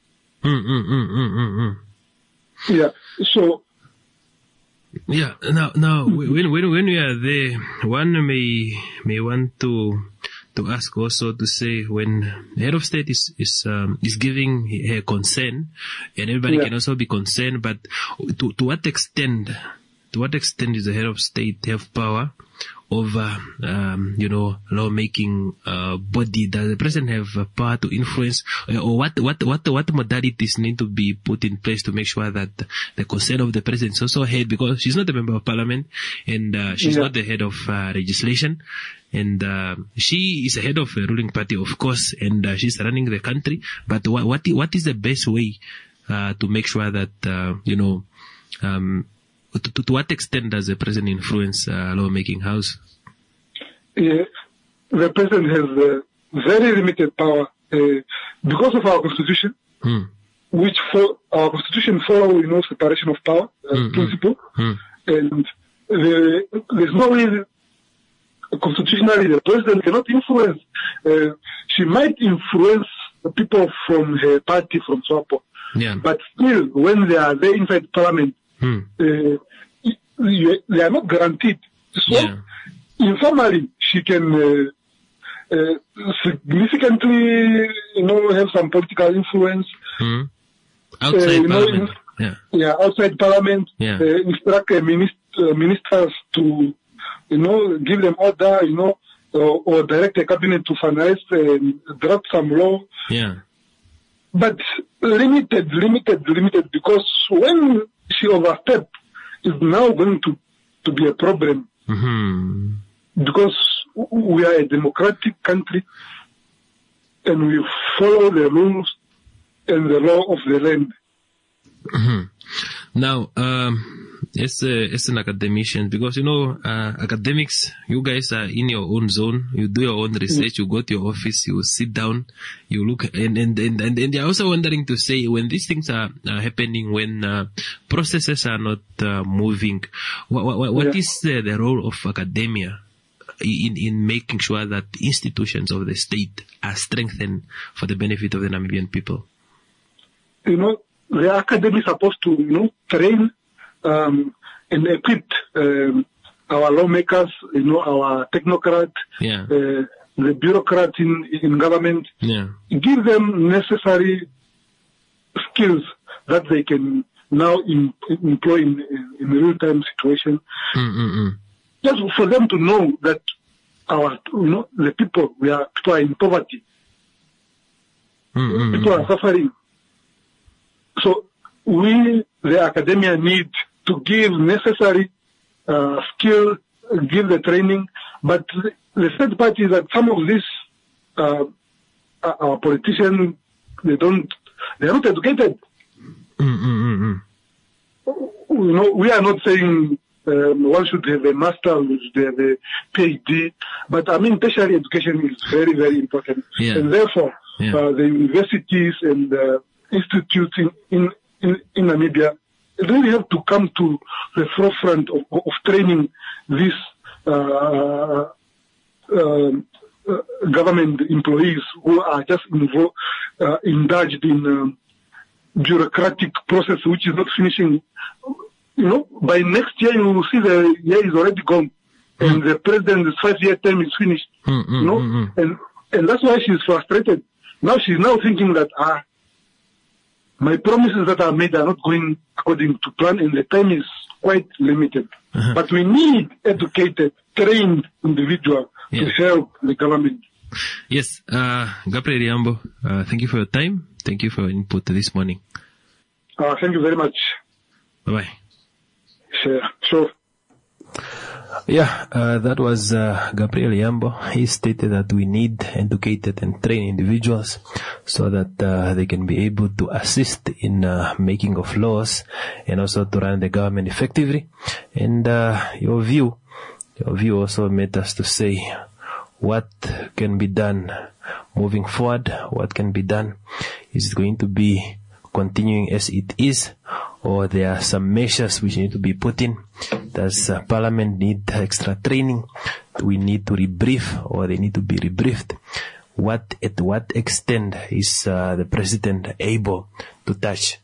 S4: Yeah. So.
S1: Yeah. Now, when we are there, one may want to ask also to say when the head of state is giving her concern, and everybody can also be concerned, but to what extent is the head of state have power over, lawmaking body? Does the president have power to influence, or what modalities need to be put in place to make sure that the concern of the president is also heard? Because she's not a member of parliament, and she's not the head of legislation, and she is the head of a ruling party, of course, and she's running the country. But what is the best way to make sure that to what extent does the president influence lawmaking house?
S4: The president has very limited power because of our constitution, which our constitution follows, separation of power principle, and there's no way constitutionally the president cannot influence. She might influence the people from her party, from SWAPO, but still, when they are there inside parliament, they are not guaranteed. So, informally, she can significantly, have some political influence.
S1: Outside parliament.
S4: Outside parliament. Instruct ministers to, give them order, or direct a cabinet to finalize, draft some law. But limited, because when she overstepped, is now going to be a problem. Because we are a democratic country and we follow the rules and the law of the land. Now,
S1: as an academician, because academics, you guys are in your own zone, you do your own research, you go to your office, you sit down, you look, and they're also wondering to say, when these things are happening, when processes are not moving, what is the role of academia in making sure that institutions of the state are strengthened for the benefit of the Namibian people?
S4: The academy is supposed to, train and equip our lawmakers, our technocrats, the bureaucrats in government, give them necessary skills that they can now employ in real-time situation. Just for them to know that the people are in poverty. People are suffering. So we, the academia, need to give necessary skill, give the training, but the third part is that some of these our politicians, they are not educated. We are not saying one should have a master, should have a PhD, but tertiary education is very, very important, and therefore the universities and institutes in Namibia really have to come to the forefront of training these government employees who are just indulged in bureaucratic process which is not finishing. By next year you will see the year is already gone, and the president's 5-year term is finished. And that's why she's frustrated. Now she's thinking that my promises that are made are not going according to plan, and the time is quite limited. But we need educated, trained individuals to help the government.
S1: Yes, Gabriel Liambo, thank you for your time. Thank you for your input this morning.
S4: Thank you very much.
S1: Bye-bye.
S4: Sure.
S1: Yeah, that was Gabriel Liambo. He stated that we need educated and trained individuals so that they can be able to assist in making of laws and also to run the government effectively. And your view also made us to say what can be done moving forward, what can be done. Is it going to be continuing as it is, or there are some measures which need to be put in? Does Parliament need extra training? Do we need to rebrief, or they need to be rebriefed? At what extent is the President able to touch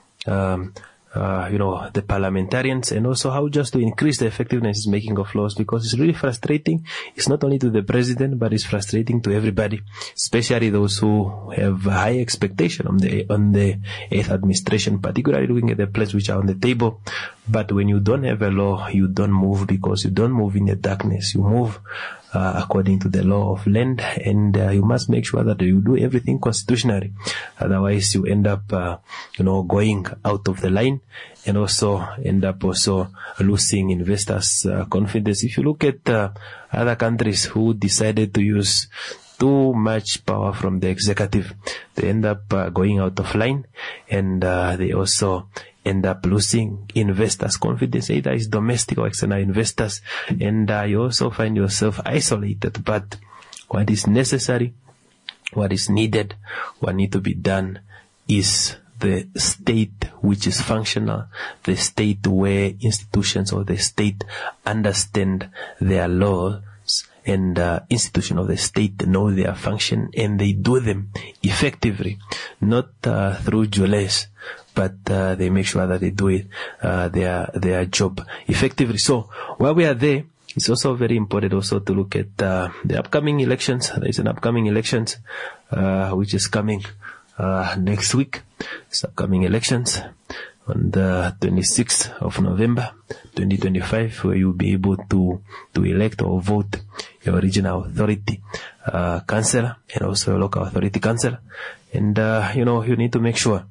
S1: the parliamentarians, and also how just to increase the effectiveness in making of laws, because it's really frustrating. It's not only to the President, but it's frustrating to everybody, especially those who have high expectation on the 8th administration, particularly looking at the plans which are on the table. But when you don't have a law, you don't move, because you don't move in the darkness. You move according to the law of land, and you must make sure that you do everything constitutionally. Otherwise, you end up, going out of the line, and also end up losing investors' confidence. If you look at other countries who decided to use too much power from the executive, they end up going out of line, and they also end up losing investors' confidence, either it's domestic or external investors, and you also find yourself isolated. But what is necessary, what is needed, what needs to be done is the state which is functional, the state where institutions of the state understand their laws, and institutions of the state know their function, and they do them effectively, not through duels, but they make sure that they do it their job effectively. So while we are there, it's also very important also to look at the upcoming elections. There is an upcoming elections which is coming next week. It's upcoming elections on the 26th of November 2025, where you'll be able to elect or vote your regional authority councillor and also your local authority councillor. And you need to make sure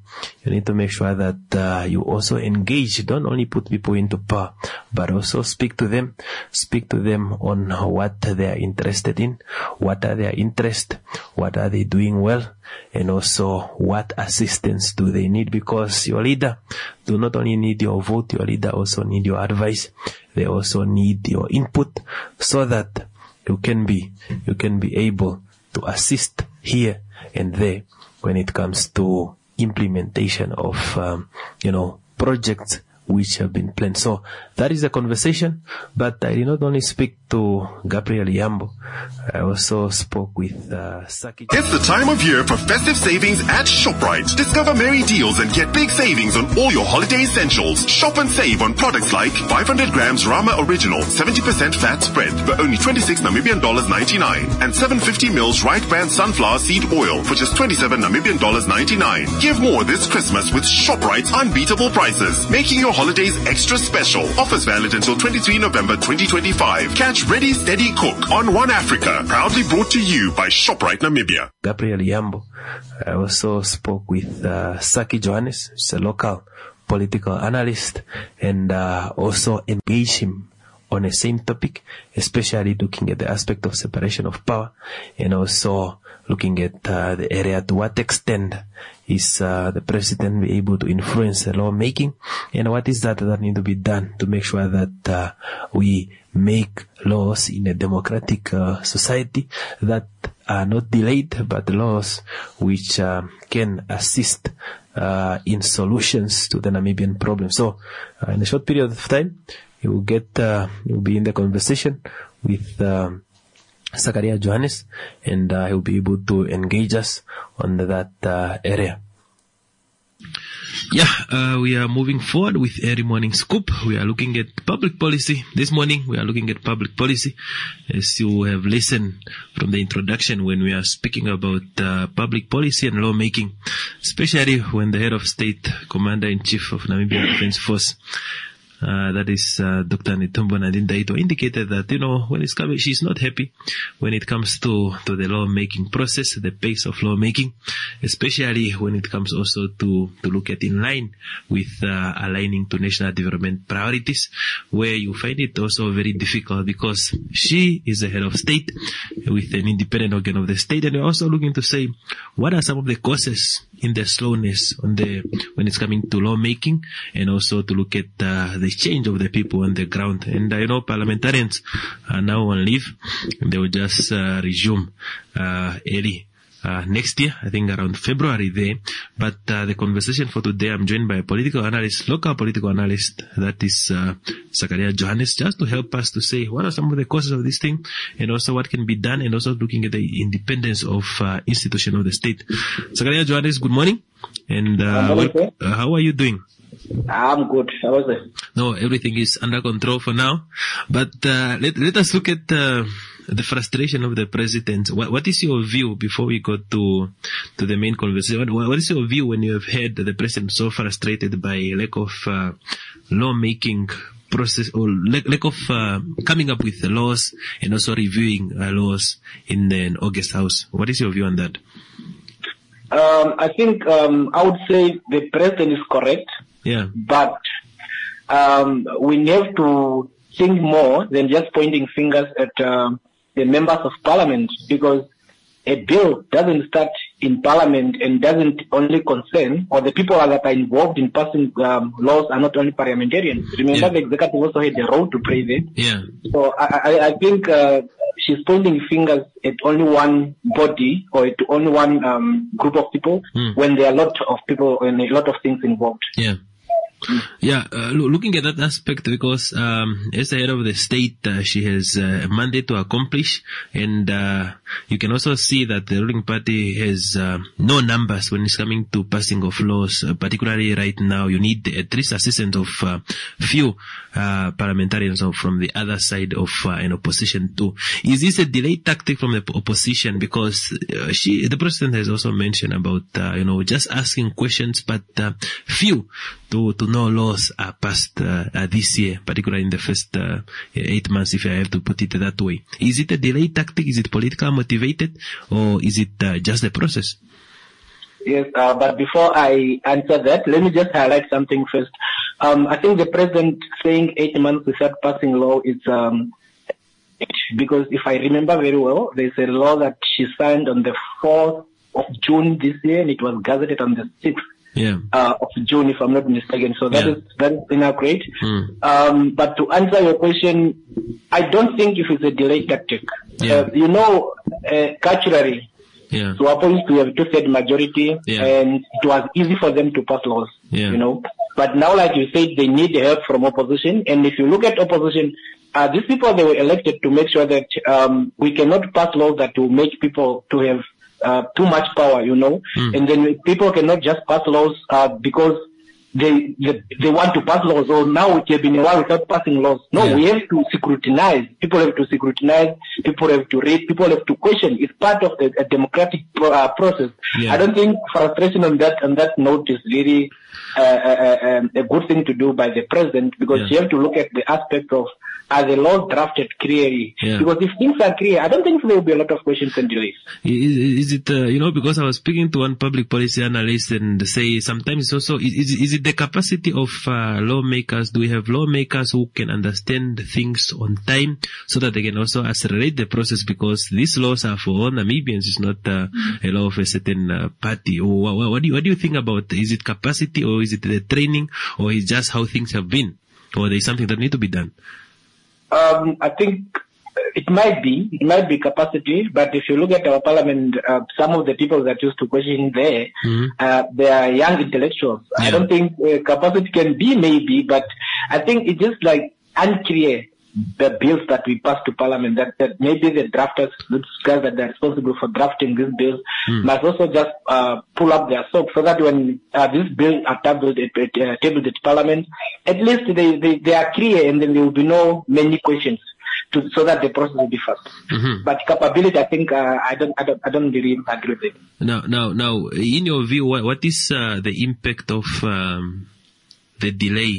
S1: that you also engage. Don't only put people into power, but also speak to them on what they are interested in, what are their interests, what are they doing well, and also what assistance do they need, because your leader do not only need your vote, your leader also need your advice. They also need your input, so that you can be able to assist here and there when it comes to implementation of projects which have been planned. So that is the conversation. But I did not only speak to Gabriel Liambo, I also spoke with Saki.
S5: It's the time of year for festive savings at ShopRite. Discover merry deals and get big savings on all your holiday essentials. Shop and save on products like 500 grams Rama Original 70% fat spread for only 26 Namibian dollars 99, and 750 mils Right Brand sunflower seed oil for just 27 Namibian dollars 99. Give more this Christmas with ShopRite's unbeatable prices, making your holidays extra special. Offers valid until 23 November 2025. Catch Ready Steady Cook on One Africa, proudly brought to you by ShopRite Namibia.
S1: Gabriel Liambo. I also spoke with Saki Johannes, who's a local political analyst, and also engaged him on the same topic, especially looking at the aspect of separation of power, and also looking at the area to what extent is the president be able to influence the lawmaking, and what is that need to be done to make sure that we make laws in a democratic society that are not delayed, but laws which can assist in solutions to the Namibian problem. So in a short period of time, you'll be in the conversation with Zakaria Johannes, and he'll be able to engage us on that area. Yeah, we are moving forward with Early Morning Scoop. We are looking at public policy. This morning, we are looking at public policy. As you have listened from the introduction, when we are speaking about public policy and lawmaking, especially when the head of state, Commander-in-Chief of Namibian Defence Force, that is Dr. Netumbo Nandi-Ndaitwah, indicated that, when it's coming, she's not happy when it comes to the lawmaking process, the pace of lawmaking, especially when it comes also to look at in line with aligning to national development priorities, where you find it also very difficult because she is the head of state with an independent organ of the state, and we're also looking to say what are some of the causes in the slowness when it's coming to lawmaking, and also to look at the change of the people on the ground. And I know parliamentarians are now on leave, and they will just resume early next year, I think around February there. But the conversation for today, I'm joined by a political analyst, local political analyst, that is Zachariah Johannes, just to help us to say what are some of the causes of this thing, and also what can be done, and also looking at the independence of institution of the state. Zachariah Johannes, good morning. And how are you doing?
S6: I'm good. How was it?
S1: No, everything is under control for now. But let us look at the frustration of the president. What is your view before we go to the main conversation? What is your view when you have heard the president so frustrated by lack of lawmaking process, or lack of coming up with the laws and also reviewing laws in the August House? What is your view on that?
S6: I think I would say the president is correct.
S1: Yeah.
S6: But we have to think more than just pointing fingers at the members of parliament, because a bill doesn't start in parliament and doesn't only concern, or the people that are involved in passing laws are not only parliamentarians. Remember, the executive also had a role to play there.
S1: Yeah.
S6: So I think she's pointing fingers at only one body or at only one group of people when there are a lot of people and a lot of things involved.
S1: Yeah. Yeah, looking at that aspect, because as the head of the state, she has a mandate to accomplish, and you can also see that the ruling party has no numbers when it's coming to passing of laws. Particularly right now, you need at least assistance of few parliamentarians from the other side of an opposition too. Is this a delay tactic from the opposition? Because the president has also mentioned about just asking questions, but few to no laws are passed this year, particularly in the first 8 months, if I have to put it that way. Is it a delay tactic? Is it politically motivated, or is it just the process?
S6: Yes, but before I answer that, let me just highlight something first. I think the president saying 8 months without passing law is because if I remember very well, there's a law that she signed on the 4th of June this year, and it was gazetted on the 6th. Of June, if I'm not mistaken. So that is inaccurate. But to answer your question, I don't think if it's a delay tactic. Culturally, so opposed to have 2/3 majority, and it was easy for them to pass laws. But now, like you said, they need help from opposition. And if you look at opposition, these people, they were elected to make sure that we cannot pass laws that will make people to have too much power, and then people cannot just pass laws because they want to pass laws. So now we have been a while without passing laws. No, we have to scrutinize. People have to scrutinize. People have to read. People have to question. It's part of a democratic process. I don't think frustration on that note is really a good thing to do by the president, because you have to look at the aspect of, are the laws drafted clearly? Because if things are clear, I don't think there will be a lot of questions and delays.
S1: Is it, because I was speaking to one public policy analyst, and say sometimes it's also, is it the capacity of lawmakers? Do we have lawmakers who can understand things on time so that they can also accelerate the process? Because these laws are for all Namibians. It's not a law of a certain party. Or what do you think about? Is it capacity, or is it the training, or is it just how things have been, or there is something that needs to be done?
S6: I think it might be capacity, but if you look at our parliament, some of the people that used to question there, they are young intellectuals. I don't think capacity can be, maybe, but I think it's just like unclear, the bills that we pass to parliament, that maybe the drafters, these guys that are responsible for drafting these bills, must also just pull up their socks, so that when these bills are tabled at parliament, at least they are clear, and then there will be no many questions, so that the process will be fast. But capability, I think I don't really agree with it.
S1: Now, in your view, what is the impact of the delay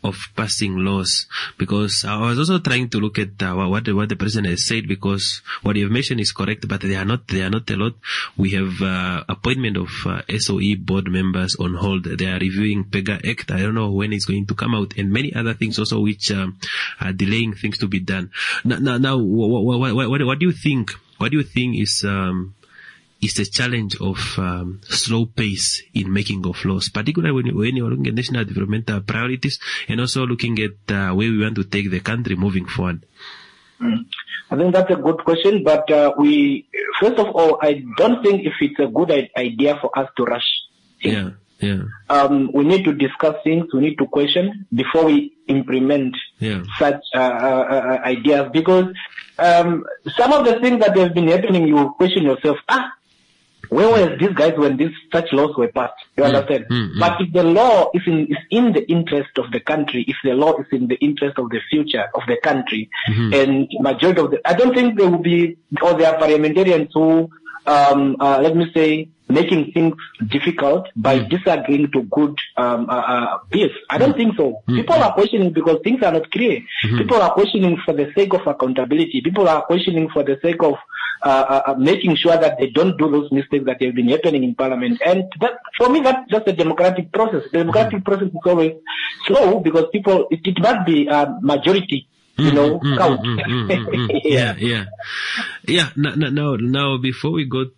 S1: passing laws, because I was also trying to look at what the president has said, because what you have mentioned is correct, but they are not a lot. We have appointment of SOE board members on hold. They are reviewing PEGA Act. I don't know when it's going to come out, and many other things also which are delaying things to be done. Now, what do you think? What do you think is the challenge of slow pace in making of laws, particularly when you're looking at national developmental priorities and also looking at where we want to take the country moving forward?
S6: I think that's a good question, but first of all, I don't think if it's a good idea for us to rush things. We need to discuss things, we need to question before we implement such ideas, because some of the things that have been happening, you question yourself, where were these guys when such laws were passed? You understand? But if the law is in the interest of the country, if the law is in the interest of the future of the country, and majority I don't think there will be, or there are parliamentarians who, let me say, making things difficult by disagreeing to good bills. I don't think so. People are questioning because things are not clear. People are questioning for the sake of accountability. People are questioning for the sake of making sure that they don't do those mistakes that have been happening in Parliament. And that, for me, that's just a democratic process. The democratic process is always slow because it must be a majority. Count.
S1: Now, before we go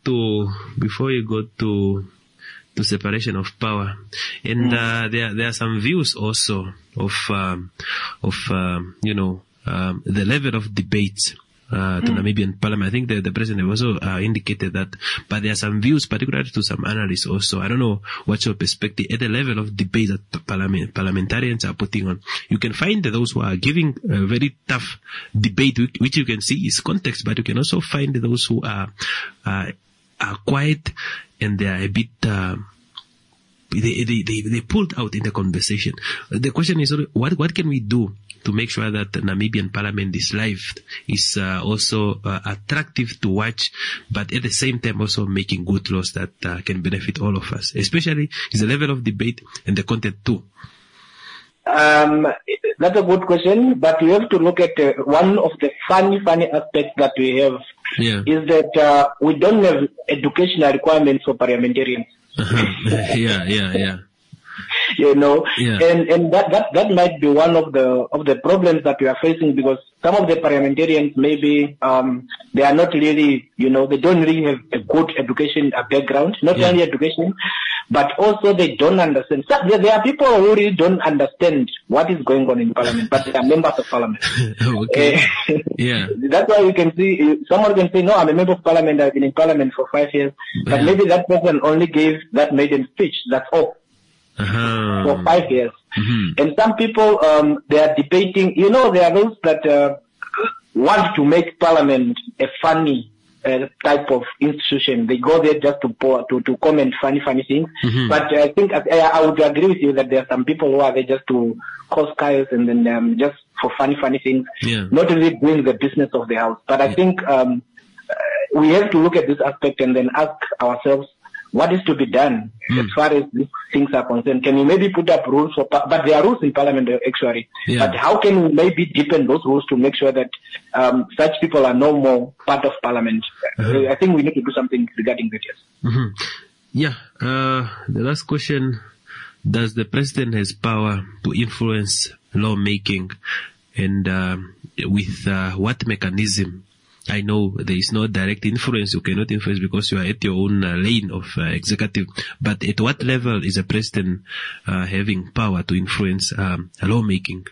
S1: to separation of power, and there are some views also of the level of debate to Namibian Parliament. I think the president also indicated that, but there are some views, particularly to some analysts also. I don't know what's your perspective at the level of debate that parliamentarians are putting on. You can find those who are giving a very tough debate, which you can see is context, but you can also find those who are quiet and they are a bit they pulled out in the conversation. The question is, what can we do to make sure that the Namibian Parliament is also attractive to watch, but at the same time also making good laws that can benefit all of us, especially is the level of debate and the content too?
S6: That's a good question, but we have to look at one of the funny aspects that we have is that we don't have educational requirements for parliamentarians. And that might be one of the problems that we are facing, because some of the parliamentarians maybe they are not really, they don't really have a good education background, not only education, but also they don't understand. So there are people who really don't understand what is going on in Parliament, but they are members of Parliament. That's why you can see, someone can say, no, I'm a member of Parliament, I've been in Parliament for 5 years, but maybe that person only gave that maiden speech, that's all. For 5 years. And some people, they are debating, there are those that want to make Parliament a funny type of institution. They go there just to comment funny things. But I think I would agree with you that there are some people who are there just to cause chaos and then just for funny things, not really doing the business of the house. But I think we have to look at this aspect and then ask ourselves, what is to be done as far as these things are concerned? Can we maybe put up rules but there are rules in Parliament actually. But how can we maybe deepen those rules to make sure that such people are no more part of Parliament? I think we need to do something regarding that, yes.
S1: The last question, does the president has power to influence lawmaking, and with what mechanism? I know there is no direct influence. You cannot influence because you are at your own lane of executive. But at what level is a president having power to influence lawmaking?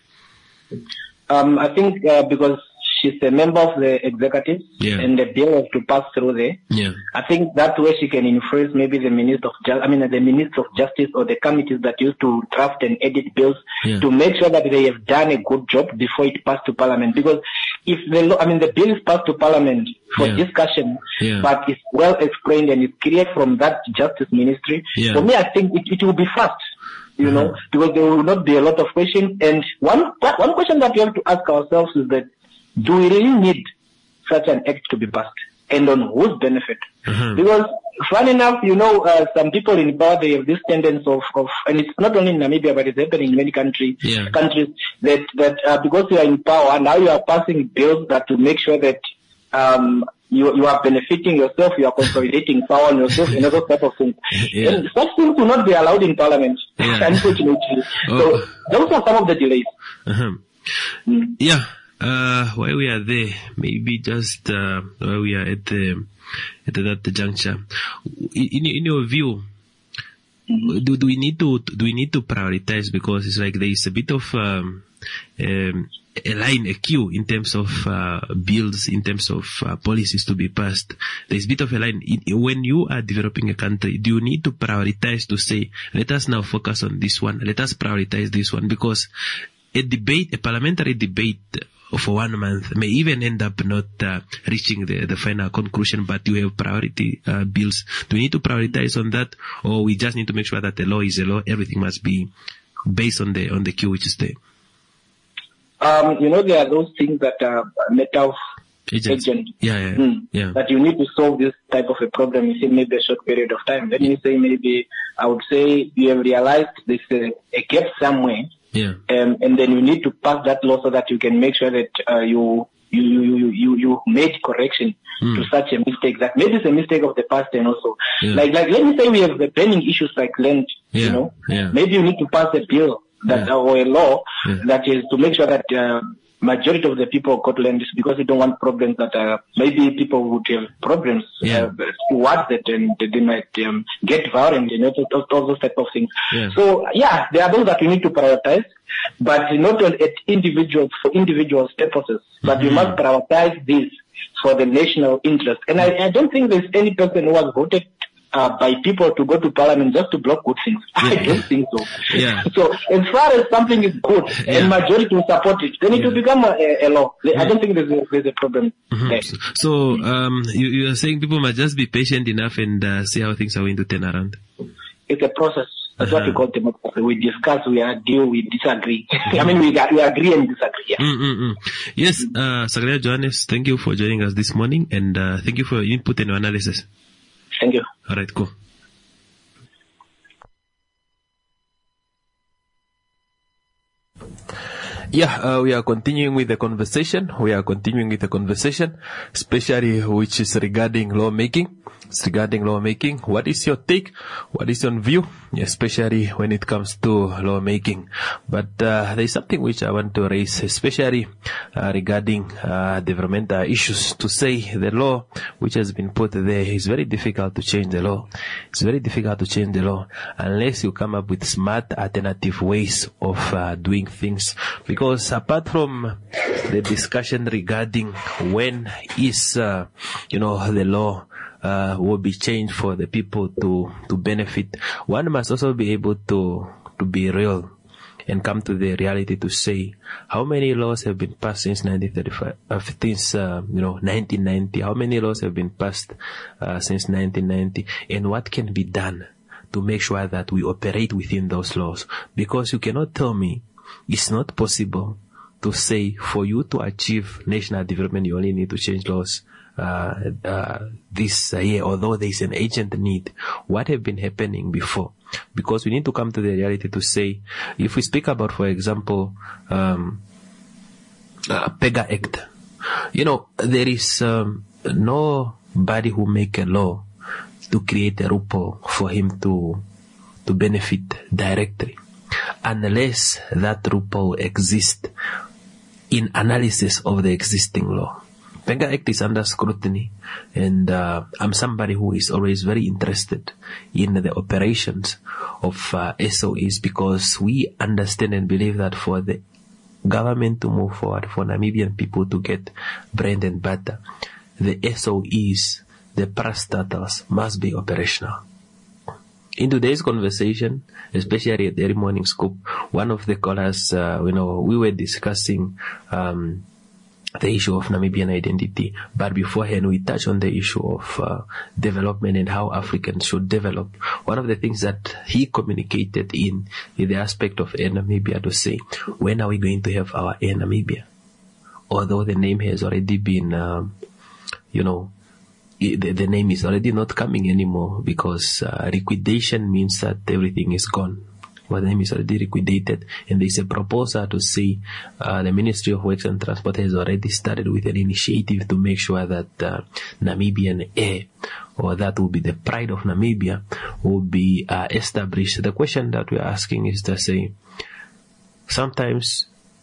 S6: I think because she's a member of the executive and the bill has to pass through there. I think that's where she can influence maybe the Minister of Justice or the committees that used to draft and edit bills to make sure that they have done a good job before it passed to Parliament. Because if the bill is passed to Parliament for discussion, but it's well explained and it's clear from that Justice Ministry, for me I think it will be fast. Because there will not be a lot of questions. And one question that we have to ask ourselves is that, do we really need such an act to be passed? And on whose benefit? Because fun enough, some people in power, they have this tendency of, and it's not only in Namibia, but it's happening in many countries, that because you are in power, now you are passing bills that to make sure that, you are benefiting yourself, you are consolidating power on yourself, and those type of things.
S1: Yeah.
S6: And such things will not be allowed in Parliament, unfortunately. So those are some of the delays.
S1: Yeah. While we are there, maybe just while we are at that juncture, in your view, do we need to prioritize, because it's like there is a bit of a queue in terms of bills, in terms of policies to be passed. There's a bit of a line. When you are developing a country, do you need to prioritize to say, let us now focus on this one, let us prioritize this one? Because a parliamentary debate for 1 month may even end up not reaching the final conclusion, but you have priority bills. Do we need to prioritize on that, or we just need to make sure that the law is a law, everything must be based on the queue which is there?
S6: There are those things that are matter of agent. That you need to solve this type of a problem in maybe a short period of time. Let me say, maybe I would say you have realized there's a gap somewhere.
S1: Yeah.
S6: And then you need to pass that law so that you can make sure that you made correction to such a mistake that maybe it's a mistake of the past. And also like let me say we have the burning issues like land, maybe you need to pass a bill that or a law that is to make sure that majority of the people got land, because they don't want problems that maybe people would have problems towards it, and they might get violent, all those type of things. So there are those that we need to prioritize, but not at for individuals purposes, but we must prioritize this for the national interest. And I don't think there's any person who has voted by people to go to Parliament just to block good things. I don't think so. So as far as something is good and majority will support it, then it will become a law. I don't think there's a problem there.
S1: So you are saying people must just be patient enough and see how things are going to turn around.
S6: It's a process. That's what we call democracy. We discuss, we argue, we disagree. I mean, we agree and disagree.
S1: Yes, Zachariah Johannes, thank you for joining us this morning, and thank you for your input and your analysis.
S6: Thank you.
S1: All right, cool. We are continuing with the conversation. Especially which is regarding lawmaking. What is your take? What is your view? Especially when it comes to lawmaking. But there is something which I want to raise, especially regarding developmental issues. To say the law which has been put there is very difficult to change the law. It's very difficult to change the law unless you come up with smart alternative ways of doing things. Because apart from the discussion regarding when is, the law will be changed for the people to benefit, one must also be able to be real and come to the reality to say how many laws have been passed since 1990. How many laws have been passed since 1990, and what can be done to make sure that we operate within those laws? Because you cannot tell me it's not possible to say for you to achieve national development you only need to change laws this year, although there is an urgent need. What have been happening before? Because we need to come to the reality to say, if we speak about, for example, PEGA Act, there is nobody who make a law to create a loophole for him to benefit directly, unless that loophole exists in analysis of the existing law. PEGA Act is under scrutiny, and I'm somebody who is always very interested in the operations of SOEs, because we understand and believe that for the government to move forward, for Namibian people to get bread and butter, the SOEs, the parastatals, must be operational. In today's conversation, especially at the Early Morning Scoop, one of the callers, we were discussing the issue of Namibian identity, but beforehand we touched on the issue of development and how Africans should develop. One of the things that he communicated in the aspect of Air Namibia, to say, when are we going to have our Air Namibia? Although the name has already been, the name is already not coming anymore, because liquidation means that everything is gone. Well, the name is already liquidated, and there's a proposal to say the Ministry of Works and Transport has already started with an initiative to make sure that Namibian Air, or that will be the pride of Namibia, will be established. The question that we're asking is to say, sometimes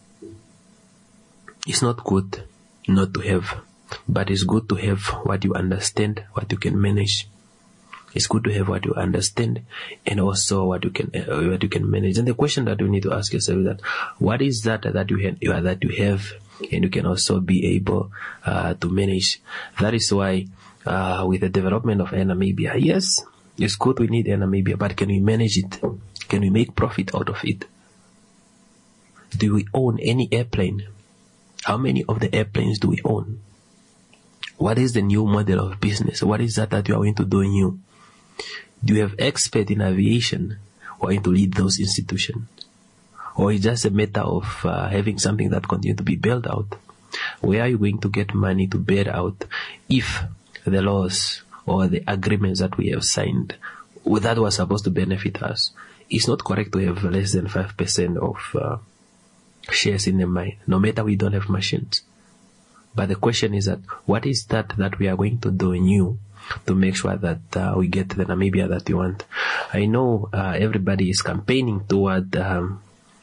S1: it's not good not to have, but it's good to have what you understand, what you can manage. It's good to have what you understand, and also what you can manage. And the question that you need to ask yourself is that, what is that you have, and you can also be able to manage. That is why with the development of Air Namibia, yes, it's good, we need Air Namibia, but can we manage it? Can we make profit out of it? Do we own any airplane? How many of the airplanes do we own? What is the new model of business? What is that you are going to do new? Do you have experts in aviation who are going to lead those institutions? Or is it just a matter of having something that continues to be built out? Where are you going to get money to bear out if the laws or the agreements that we have signed that was supposed to benefit us? It's not correct to have less than 5% of shares in the mine, no matter we don't have machines. But the question is that, what is that we are going to do new to make sure that we get the Namibia that we want? I know everybody is campaigning toward regional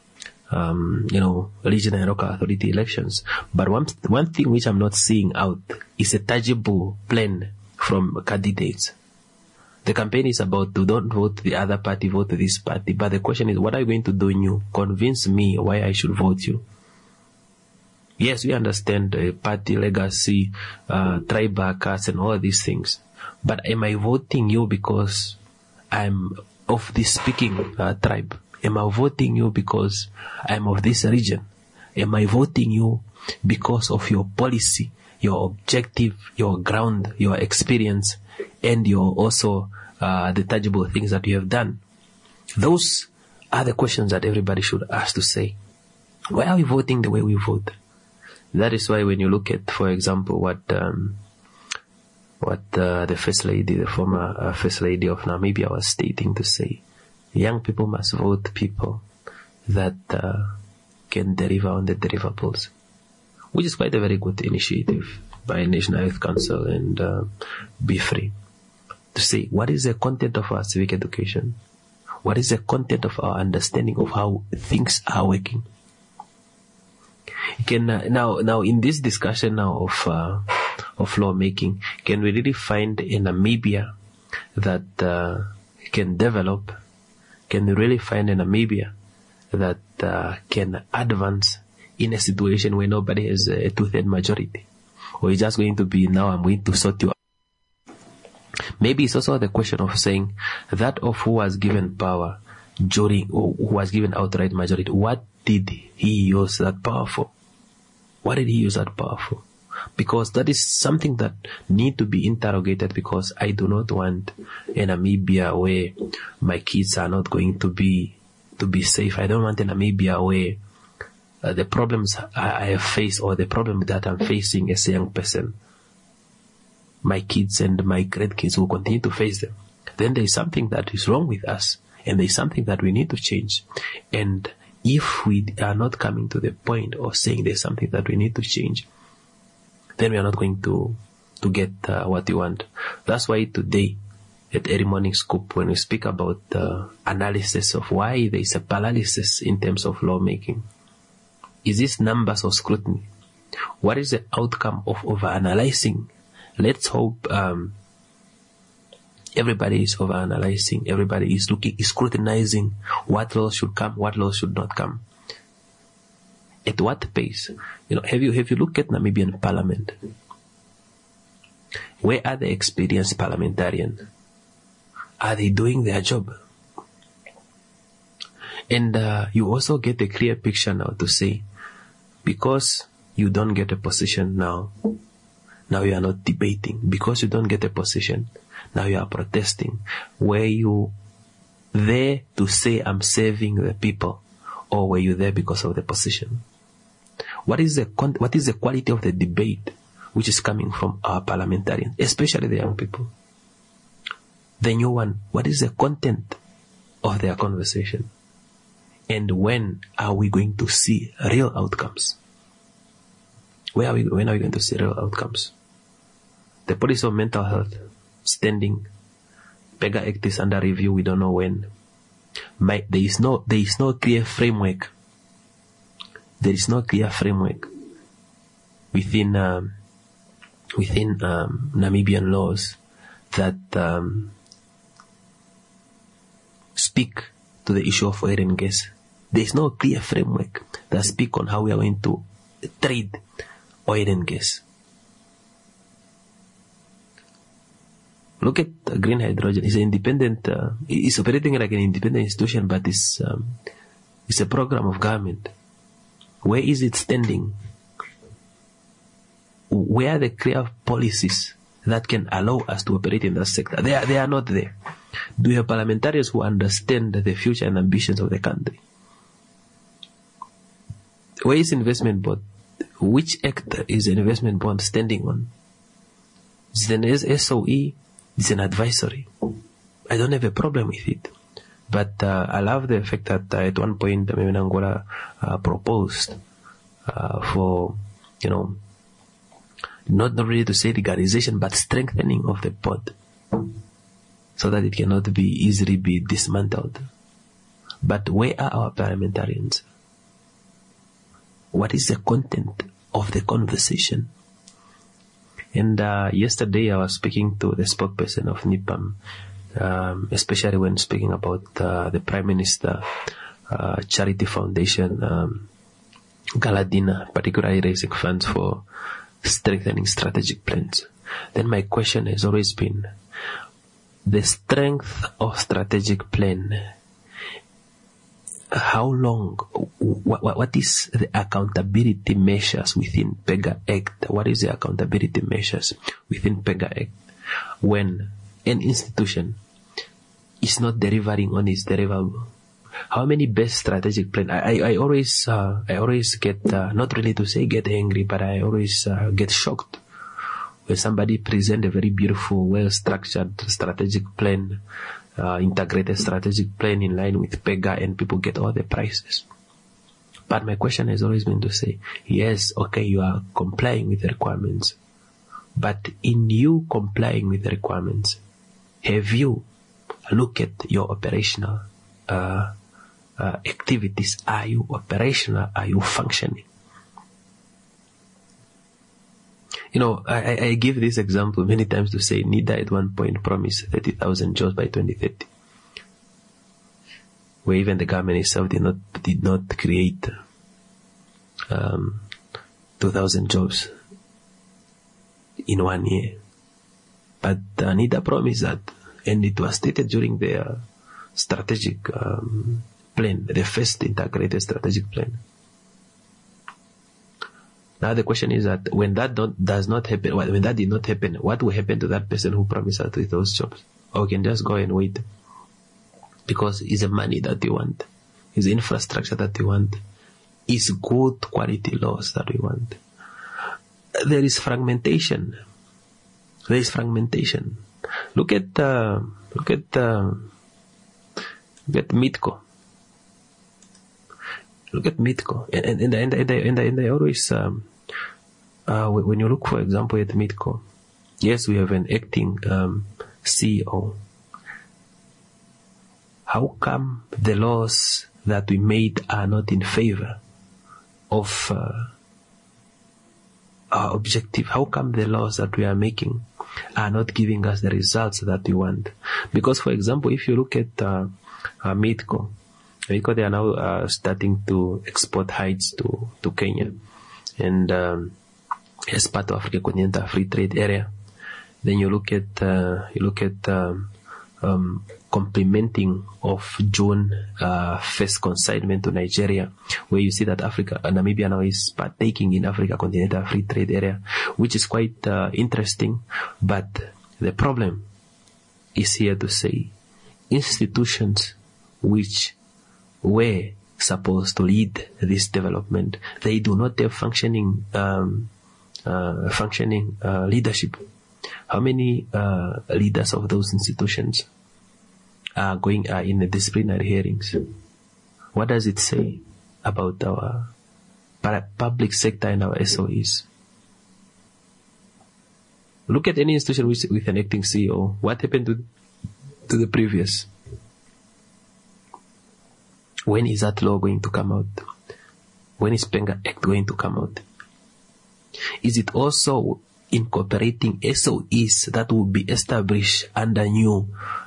S1: and local authority elections, but one thing which I'm not seeing out is a tangible plan from candidates. The campaign is about, don't vote the other party, vote this party. But the question is, what are you going to do new? Convince me why I should vote you. Yes, we understand party legacy, tribal cards, and all these things. But am I voting you because I'm of this speaking tribe? Am I voting you because I'm of this region? Am I voting you because of your policy, your objective, your ground, your experience, and your also the tangible things that you have done? Those are the questions that everybody should ask to say, why are we voting the way we vote? That is why when you look at, for example, what the First Lady, the former First Lady of Namibia was stating to say, young people must vote people that can deliver on the deliverables, which is quite a very good initiative by National Youth Council and Be Free, to say, what is the content of our civic education? What is the content of our understanding of how things are working? Can now in this discussion now of lawmaking, can we really find a Namibia that can develop? Can we really find a Namibia that can advance in a situation where nobody has a 2/3 majority? Or is just going to be, now I'm going to sort you out? Maybe it's also the question of saying that of who was given power during, or who was given outright majority, what did he use that power for? What did he use that power for? Because that is something that need to be interrogated, because I do not want a Namibia where my kids are not going to be safe. I don't want a Namibia where the problems I have faced, or the problem that I'm facing as a young person, my kids and my grandkids will continue to face them. Then there is something that is wrong with us, and there is something that we need to change. And if we are not coming to the point of saying there's something that we need to change, then we are not going to get what we want. That's why today at Early Morning Scoop, when we speak about analysis of why there is a paralysis in terms of lawmaking, is this numbers of scrutiny? What is the outcome of overanalyzing? Let's hope everybody is overanalyzing. Everybody is scrutinizing what laws should come, what laws should not come. At what pace? Have you looked at Namibian Parliament? Where are the experienced parliamentarians? Are they doing their job? And you also get a clear picture now to say, because you don't get a position now you are not debating. Because you don't get a position, now you are protesting. Were you there to say, I'm serving the people, or were you there because of the position? What is the quality of the debate which is coming from our parliamentarians, especially the young people. The new one, what is the content of their conversation? And when are we going to see real outcomes? When are we going to see real outcomes? The policy of mental health, standing. PEGA Act is under review, we don't know when. There is no clear framework. There is no clear framework within Namibian laws that speak to the issue of oil and gas. There is no clear framework that speak on how we are going to trade oil and gas. Look at green hydrogen. It's an independent. It's operating like an independent institution, but it's a program of government. Where is it standing? Where are the clear policies that can allow us to operate in that sector? They are not there. Do you have parliamentarians who understand the future and ambitions of the country? Where is investment board? Which act is an investment board standing on? Is it an SOE? It's an advisory. I don't have a problem with it. But I love the fact that at one point Angola proposed for, not really to say legalization, but strengthening of the board so that it cannot be easily be dismantled. But where are our parliamentarians? What is the content of the conversation? And yesterday I was speaking to the spokesperson of NIPAM, especially when speaking about the Prime Minister Charity Foundation, Galadina, particularly raising funds for strengthening strategic plans. Then my question has always been, the strength of strategic plan, how long, what is the accountability measures within PEGA Act? What is the accountability measures within PEGA Act when an institution is not delivering on its deliverable? How many best strategic plan? I always get, not really to say get angry, but I always get shocked when somebody present a very beautiful, well-structured strategic plan, integrated strategic plan in line with PEGA, and people get all the prizes. But my question has always been to say, yes, okay, you are complying with the requirements, but in you complying with the requirements, have you looked at your operational activities? Are you operational? Are you functioning? I give this example many times to say NIDA at one point promised 30,000 jobs by 2030, where even the government itself did not create 2,000 jobs in 1 year. But NIDA promised that, and it was stated during their strategic plan, the first integrated strategic plan. Now the question is that when that does not happen, when that did not happen, what will happen to that person who promised us with those jobs? Or we can just go and wait, because it's the money that we want, it's the infrastructure that we want, it's good quality laws that we want. There is fragmentation. Look at MITCO. Look at MITCO, and I always, when you look, for example, at MITCO, yes, we have an acting CEO. How come the laws that we made are not in favor of our objective? How come the laws that we are making are not giving us the results that we want? Because, for example, if you look at MITCO, they are now starting to export hides to Kenya, and as part of African Continental Free Trade Area. Then you look at complementing of June first consignment to Nigeria, where you see that Namibia now is partaking in Africa Continental Free Trade Area, which is quite interesting. But the problem is here to say institutions which were supposed to lead this development, they do not have functioning functioning leadership. How many leaders of those institutions are in the disciplinary hearings? What does it say about our public sector and our SOEs? Look at any institution with an acting CEO. What happened to the previous? When is that law going to come out? When is Penga Act going to come out? Is it also incorporating SOEs that will be established under new,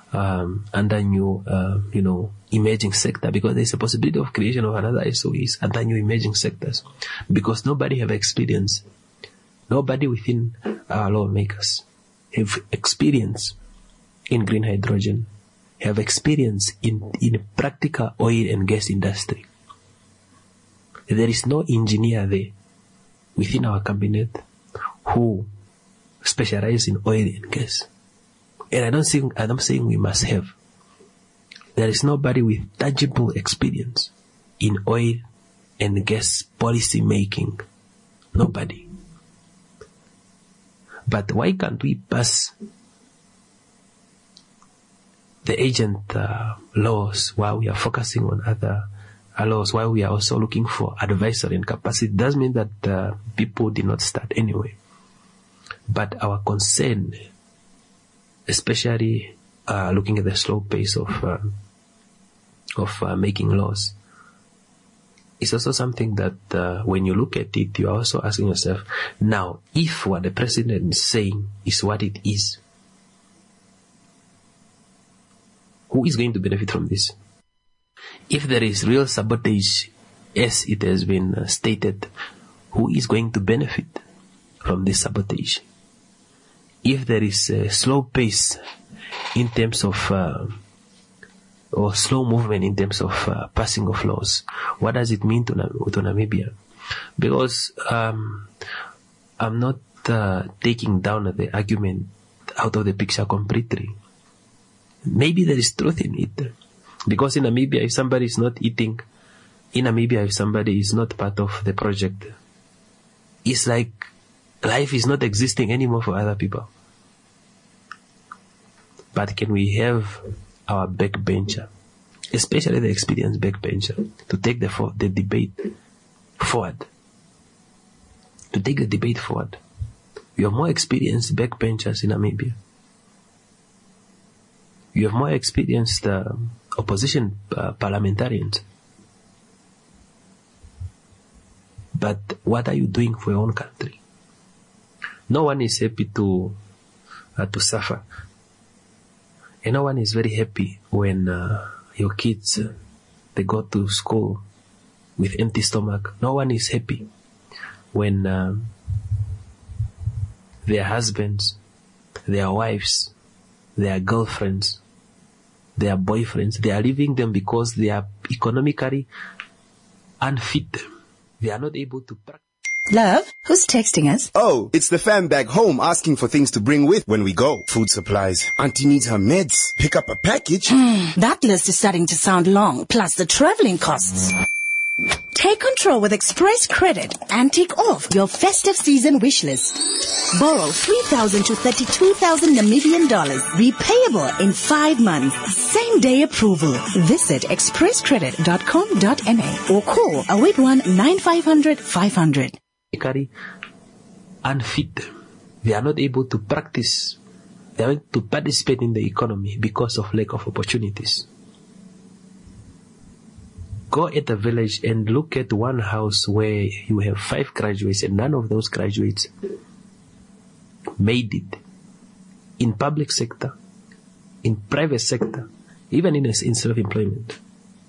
S1: emerging sector? Because there's a possibility of creation of another SOEs under new emerging sectors. Because nobody have experience. Nobody within our lawmakers have experience in green hydrogen, have experience in practical oil and gas industry. There is no engineer there within our cabinet who specialize in oil and gas. And I'm saying we must have. There is nobody with tangible experience in oil and gas policy making. Nobody. But why can't we pass the agent laws while we are focusing on other laws, while we are also looking for advisory and capacity? It does mean that people did not start anyway. But our concern, especially looking at the slow pace of making laws, is also something that when you look at it, you are also asking yourself, now, if what the president is saying is what it is, who is going to benefit from this? If there is real sabotage, as it has been stated, who is going to benefit from this sabotage? If there is a slow pace in terms of or slow movement in terms of passing of laws, what does it mean to Namibia? Because I'm not taking down the argument out of the picture completely. Maybe there is truth in it. Because in Namibia, if somebody is not eating, if somebody is not part of the project, it's like life is not existing anymore for other people. But can we have our backbencher, especially the experienced backbencher, to take the debate forward? To take the debate forward. You have more experienced backbenchers in Namibia. You have more experienced opposition parliamentarians. But what are you doing for your own country? No one is happy to suffer. And no one is very happy when your kids, they go to school with empty stomach. No one is happy when their husbands, their wives, their girlfriends, their boyfriends, they are leaving them because they are economically unfit. They are not able to practice.
S7: Love, who's texting us?
S8: Oh, it's the fam back home asking for things to bring with when we go. Food supplies. Auntie needs her meds. Pick up a package.
S7: That list is starting to sound long, plus the traveling costs. Take control with Express Credit and tick off your festive season wish list. Borrow 3,000 to 32,000 Namibian dollars. Repayable in 5 months. Same day approval. Visit expresscredit.com.ma or call 081-9500-500.
S1: Unfit. They are not able to practice. They are able to participate in the economy because of lack of opportunities. Go at a village and look at one house where you have 5 graduates and none of those graduates made it in public sector, in private sector, even in self-employment.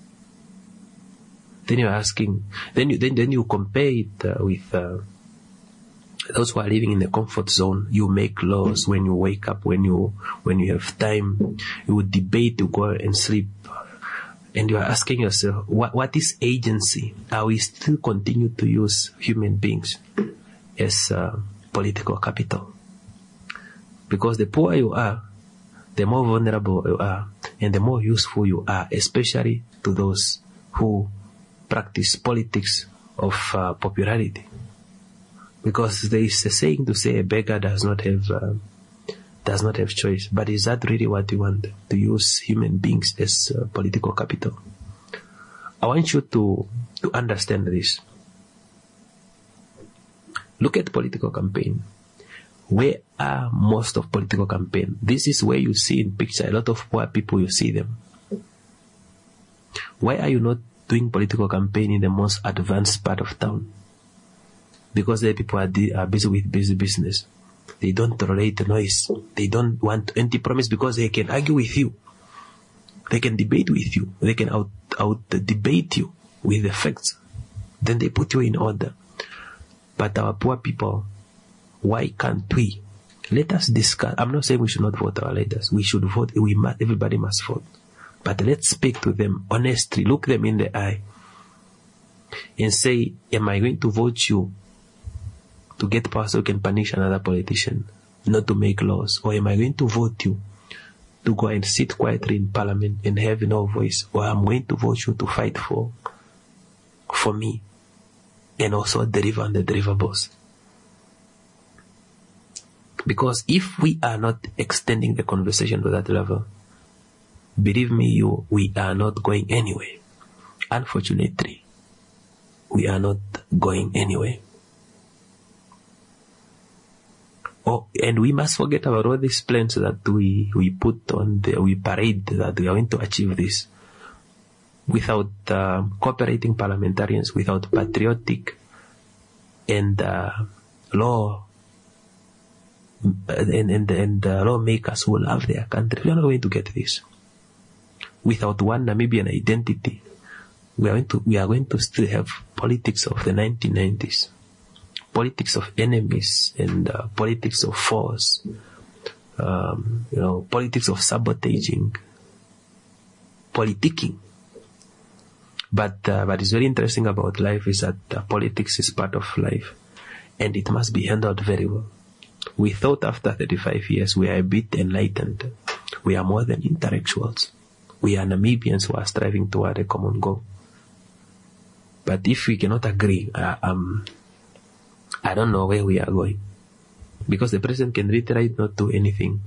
S1: Then you're asking, then you compare it with those who are living in the comfort zone. You make laws when you wake up, when you have time. You would debate, you go and sleep. And you are asking yourself, what is agency? Are we still continue to use human beings as political capital? Because the poorer you are, the more vulnerable you are, and the more useful you are, especially to those who practice politics of popularity. Because there is a saying to say a beggar does not have choice. But is that really what we want? To use human beings as political capital? I want you to understand this. Look at political campaign. Where are most of political campaign? This is where you see in picture a lot of poor people, you see them. Why are you not doing political campaign in the most advanced part of town? Because the people are busy with busy business. They don't tolerate the noise. They don't want anti-promise because they can argue with you. They can debate with you. They can out debate you with the facts. Then they put you in order. But our poor people, why can't we? Let us discuss. I'm not saying we should not vote our leaders. We should vote. Everybody must vote. But let's speak to them honestly. Look them in the eye and say, am I going to vote you to get power so you can punish another politician, not to make laws? Or am I going to vote you to go and sit quietly in parliament and have no voice? Or I'm going to vote you to fight for me and also deliver on the deliverables? Because if we are not extending the conversation to that level, believe me, we are not going anywhere. Unfortunately, we are not going anywhere. Oh, and we must forget about all these plans that we put on we parade that we are going to achieve this without cooperating parliamentarians, without patriotic and law and lawmakers who love their country. We are not going to get this. Without one Namibian identity, we are going to still have politics of the 1990s. Politics of enemies and politics of force, politics of sabotaging, politicking. But what is very interesting about life is that politics is part of life, and it must be handled very well. We thought after 35 years we are a bit enlightened. We are more than intellectuals. We are Namibians who are striving toward a common goal. But if we cannot agree, I don't know where we are going. Because the president can literally not do anything.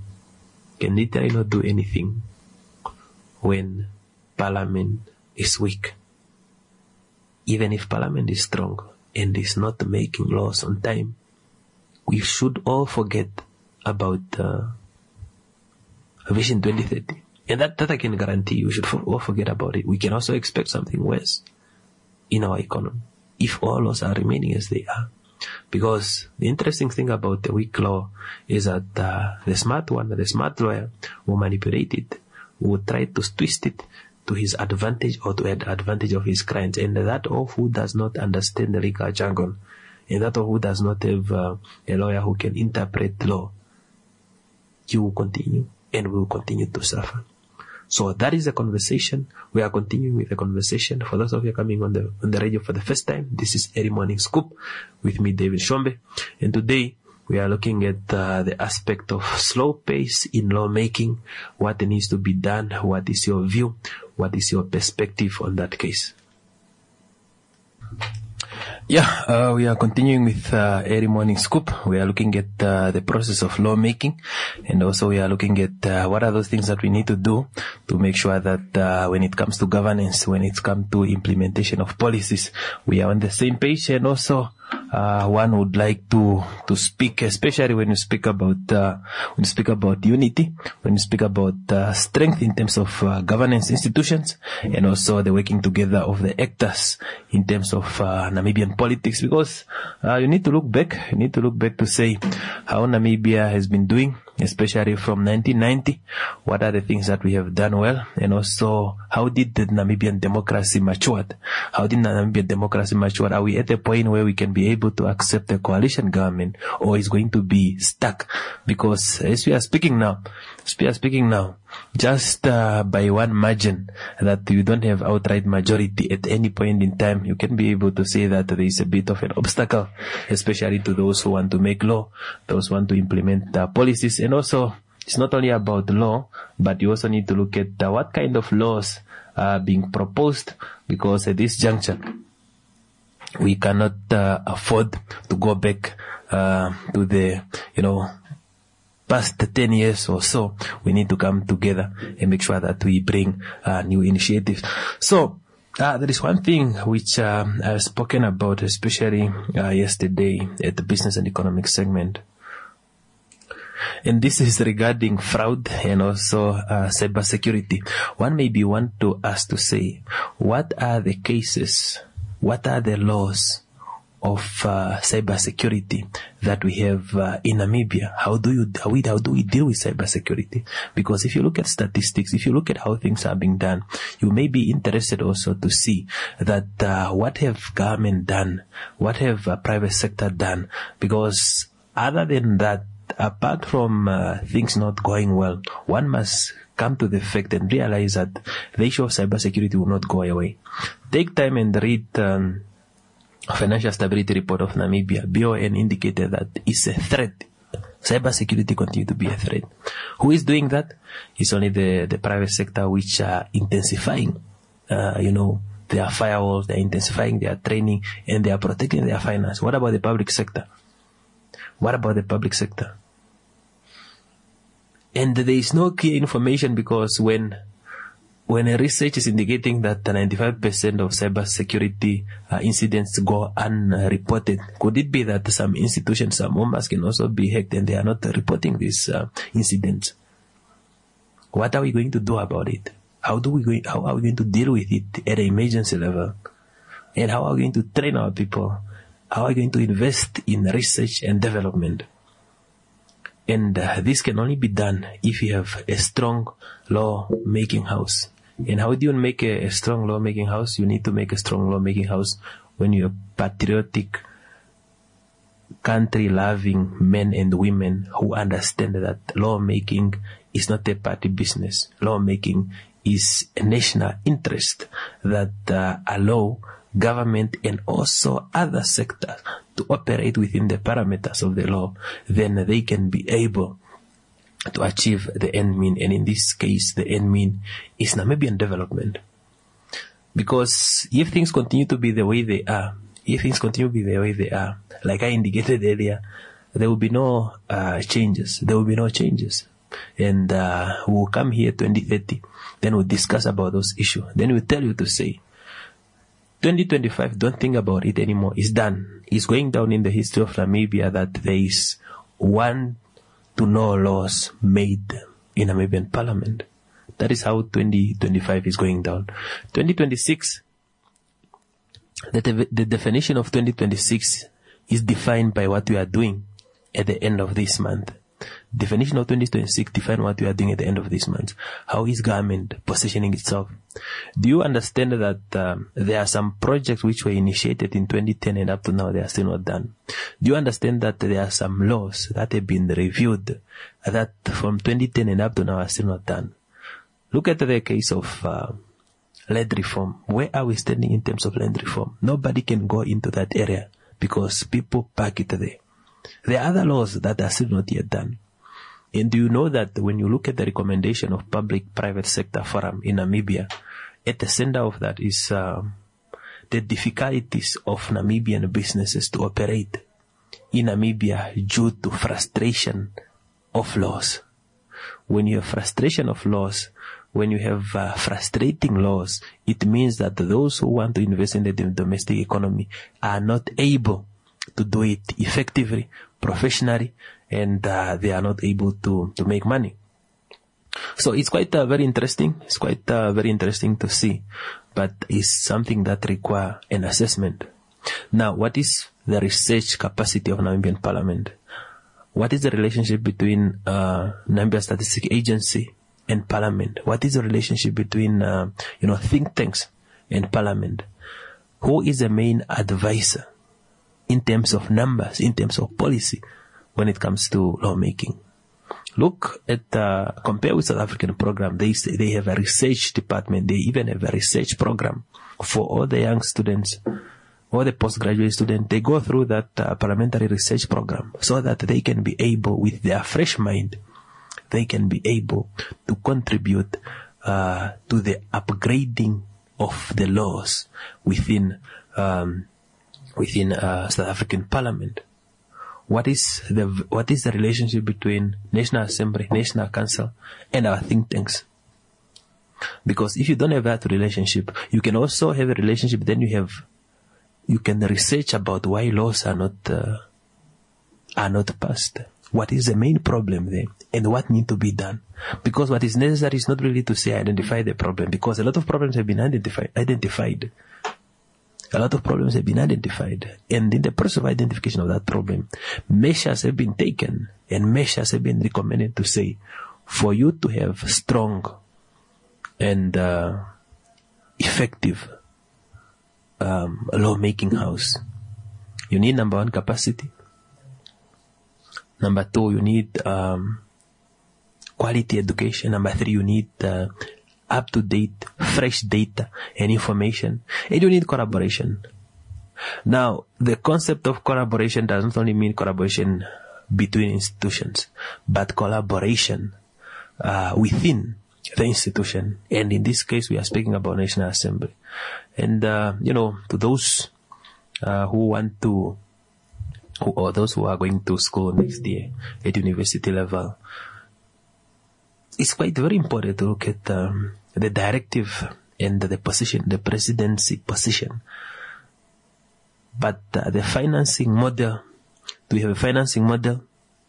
S1: When parliament is weak. Even if parliament is strong and is not making laws on time, we should all forget about Vision 2030. And that I can guarantee you, we should all forget about it. We can also expect something worse in our economy if all laws are remaining as they are. Because the interesting thing about the weak law is that the smart lawyer will manipulate it, will try to twist it to his advantage or to the advantage of his clients. And that of who does not understand the legal jargon, and that of who does not have a lawyer who can interpret law, you will continue and will continue to suffer. So that is the conversation. We are continuing with the conversation. For those of you coming on the radio for the first time, this is Early Morning Scoop with me, David Shombe. And today we are looking at the aspect of slow pace in lawmaking, what needs to be done, what is your view, what is your perspective on that case. Yeah, we are continuing with Early Morning Scoop. We are looking at the process of lawmaking, and also we are looking at what are those things that we need to do to make sure that when it comes to governance, when it comes to implementation of policies, we are on the same page. And also one would like to speak, especially when you speak about unity, when you speak about strength in terms of governance institutions, and also the working together of the actors in terms of Namibian politics. Because you need to look back. You need to look back to say how Namibia has been doing, especially from 1990. What are the things that we have done well, and also how did the Namibian democracy matured? How did Namibian democracy mature? Are we at a point where we can be able to accept a coalition government, or is going to be stuck? Because as we are speaking now, just by one margin that you don't have outright majority at any point in time, you can be able to say that there is a bit of an obstacle, especially to those who want to make law, those who want to implement policies. And also, it's not only about law, but you also need to look at what kind of laws are being proposed, because at this juncture, We cannot afford to go back to the, past 10 years or so. We need to come together and make sure that we bring new initiatives. So, there is one thing which I've spoken about, especially yesterday at the business and economic segment. And this is regarding fraud and also cybersecurity. One maybe want to ask to say, what are the cases, what are the laws of cybersecurity that we have in Namibia? How do we deal with cybersecurity? Because if you look at statistics, if you look at how things are being done, you may be interested also to see that what have government done, what have private sector done? Because other than that, apart from things not going well, one must come to the fact and realize that the issue of cybersecurity will not go away. Take time and read Financial Stability Report of Namibia. BON indicated that it's a threat. Cybersecurity continues to be a threat. Who is doing that? It's only the private sector, which are intensifying, their firewalls, they're intensifying their training, and they are protecting their finance. What about the public sector? What about the public sector? And there is no clear information, because when a research is indicating that 95% of cybersecurity incidents go unreported, could it be that some institutions, some OMAs can also be hacked and they are not reporting these incidents? What are we going to do about it? How are we going to deal with it at an emergency level? And how are we going to train our people? How are we going to invest in research and development? And this can only be done if you have a strong law-making house. And how do you make a strong law-making house? You need to make a strong law-making house when you're patriotic, country-loving men and women who understand that lawmaking is not a party business. Lawmaking is a national interest that allow government and also other sectors to operate within the parameters of the law. Then they can be able to achieve the end mean. And in this case, the end mean is Namibian development. Because if things continue to be the way they are, like I indicated earlier, there will be no changes. And we'll come here 2030, then we'll discuss about those issues. Then we'll tell you to say, 2025, don't think about it anymore. It's done. It's going down in the history of Namibia that there is 1 to no laws made in Namibian parliament. That is how 2025 is going down. 2026, the definition of 2026 is defined by what we are doing at the end of this month. Definition of 2026 define what we are doing at the end of this month. How is government positioning itself? Do you understand that there are some projects which were initiated in 2010 and up to now they are still not done? Do you understand that there are some laws that have been reviewed that from 2010 and up to now are still not done? Look at the case of land reform. Where are we standing in terms of land reform? Nobody can go into that area because people park it there. There are other laws that are still not yet done. And do you know that when you look at the recommendation of public-private sector forum in Namibia, at the center of that is the difficulties of Namibian businesses to operate in Namibia due to frustration of laws. When you have frustration of laws, when you have frustrating laws, it means that those who want to invest in the domestic economy are not able to do it effectively, professionally, and they are not able to make money. So it's quite very interesting. It's quite very interesting to see, but it's something that requires an assessment. Now, what is the research capacity of Namibian Parliament? What is the relationship between Namibia Statistics Agency and Parliament? What is the relationship between think tanks and Parliament? Who is the main advisor in terms of numbers, in terms of policy, when it comes to lawmaking? Look at, compare with South African program. They have a research department. They even have a research program for all the young students, all the postgraduate students. They go through that parliamentary research program so that they can be able, with their fresh mind, they can be able to contribute to the upgrading of the laws within within South African Parliament. What is the relationship between National Assembly, National Council, and our think tanks? Because if you don't have that relationship, you can also have a relationship. Then you can research about why laws are not passed. What is the main problem there, and what needs to be done? Because what is necessary is not really to say identify the problem, because a lot of problems have been identified. A lot of problems have been identified, and in the process of identification of that problem, measures have been taken, and measures have been recommended to say, for you to have strong and effective lawmaking house, you need, number one, capacity. Number two, you need quality education. Number three, you need up-to-date, fresh data and information. And you need collaboration. Now, the concept of collaboration does not only mean collaboration between institutions, but collaboration within the institution. And in this case, we are speaking about National Assembly. And, to those or those who are going to school next year at university level, it's quite very important to look at the directive and the position, the presidency position. But the financing model, do we have a financing model?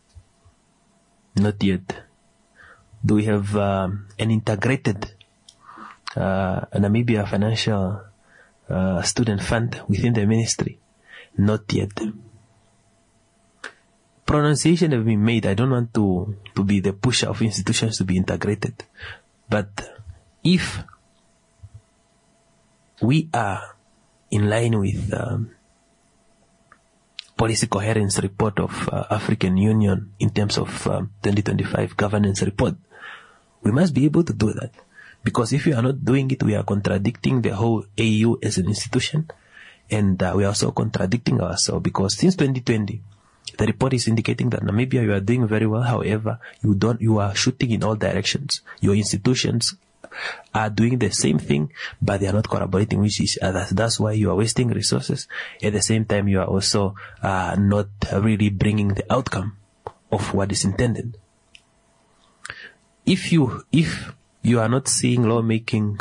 S1: Not yet. Do we have an integrated Namibia financial student fund within the ministry? Not yet. Pronunciation have been made. I don't want to be the pusher of institutions to be integrated. But if we are in line with policy coherence report of African Union in terms of 2025 governance report, we must be able to do that. Because if we are not doing it, we are contradicting the whole AU as an institution, and we are also contradicting ourselves, because since 2020, the report is indicating that Namibia, you are doing very well. However, you are shooting in all directions. Your institutions are doing the same thing, but they are not collaborating with each other. That's why you are wasting resources. At the same time, you are also not really bringing the outcome of what is intended. If you are not seeing lawmaking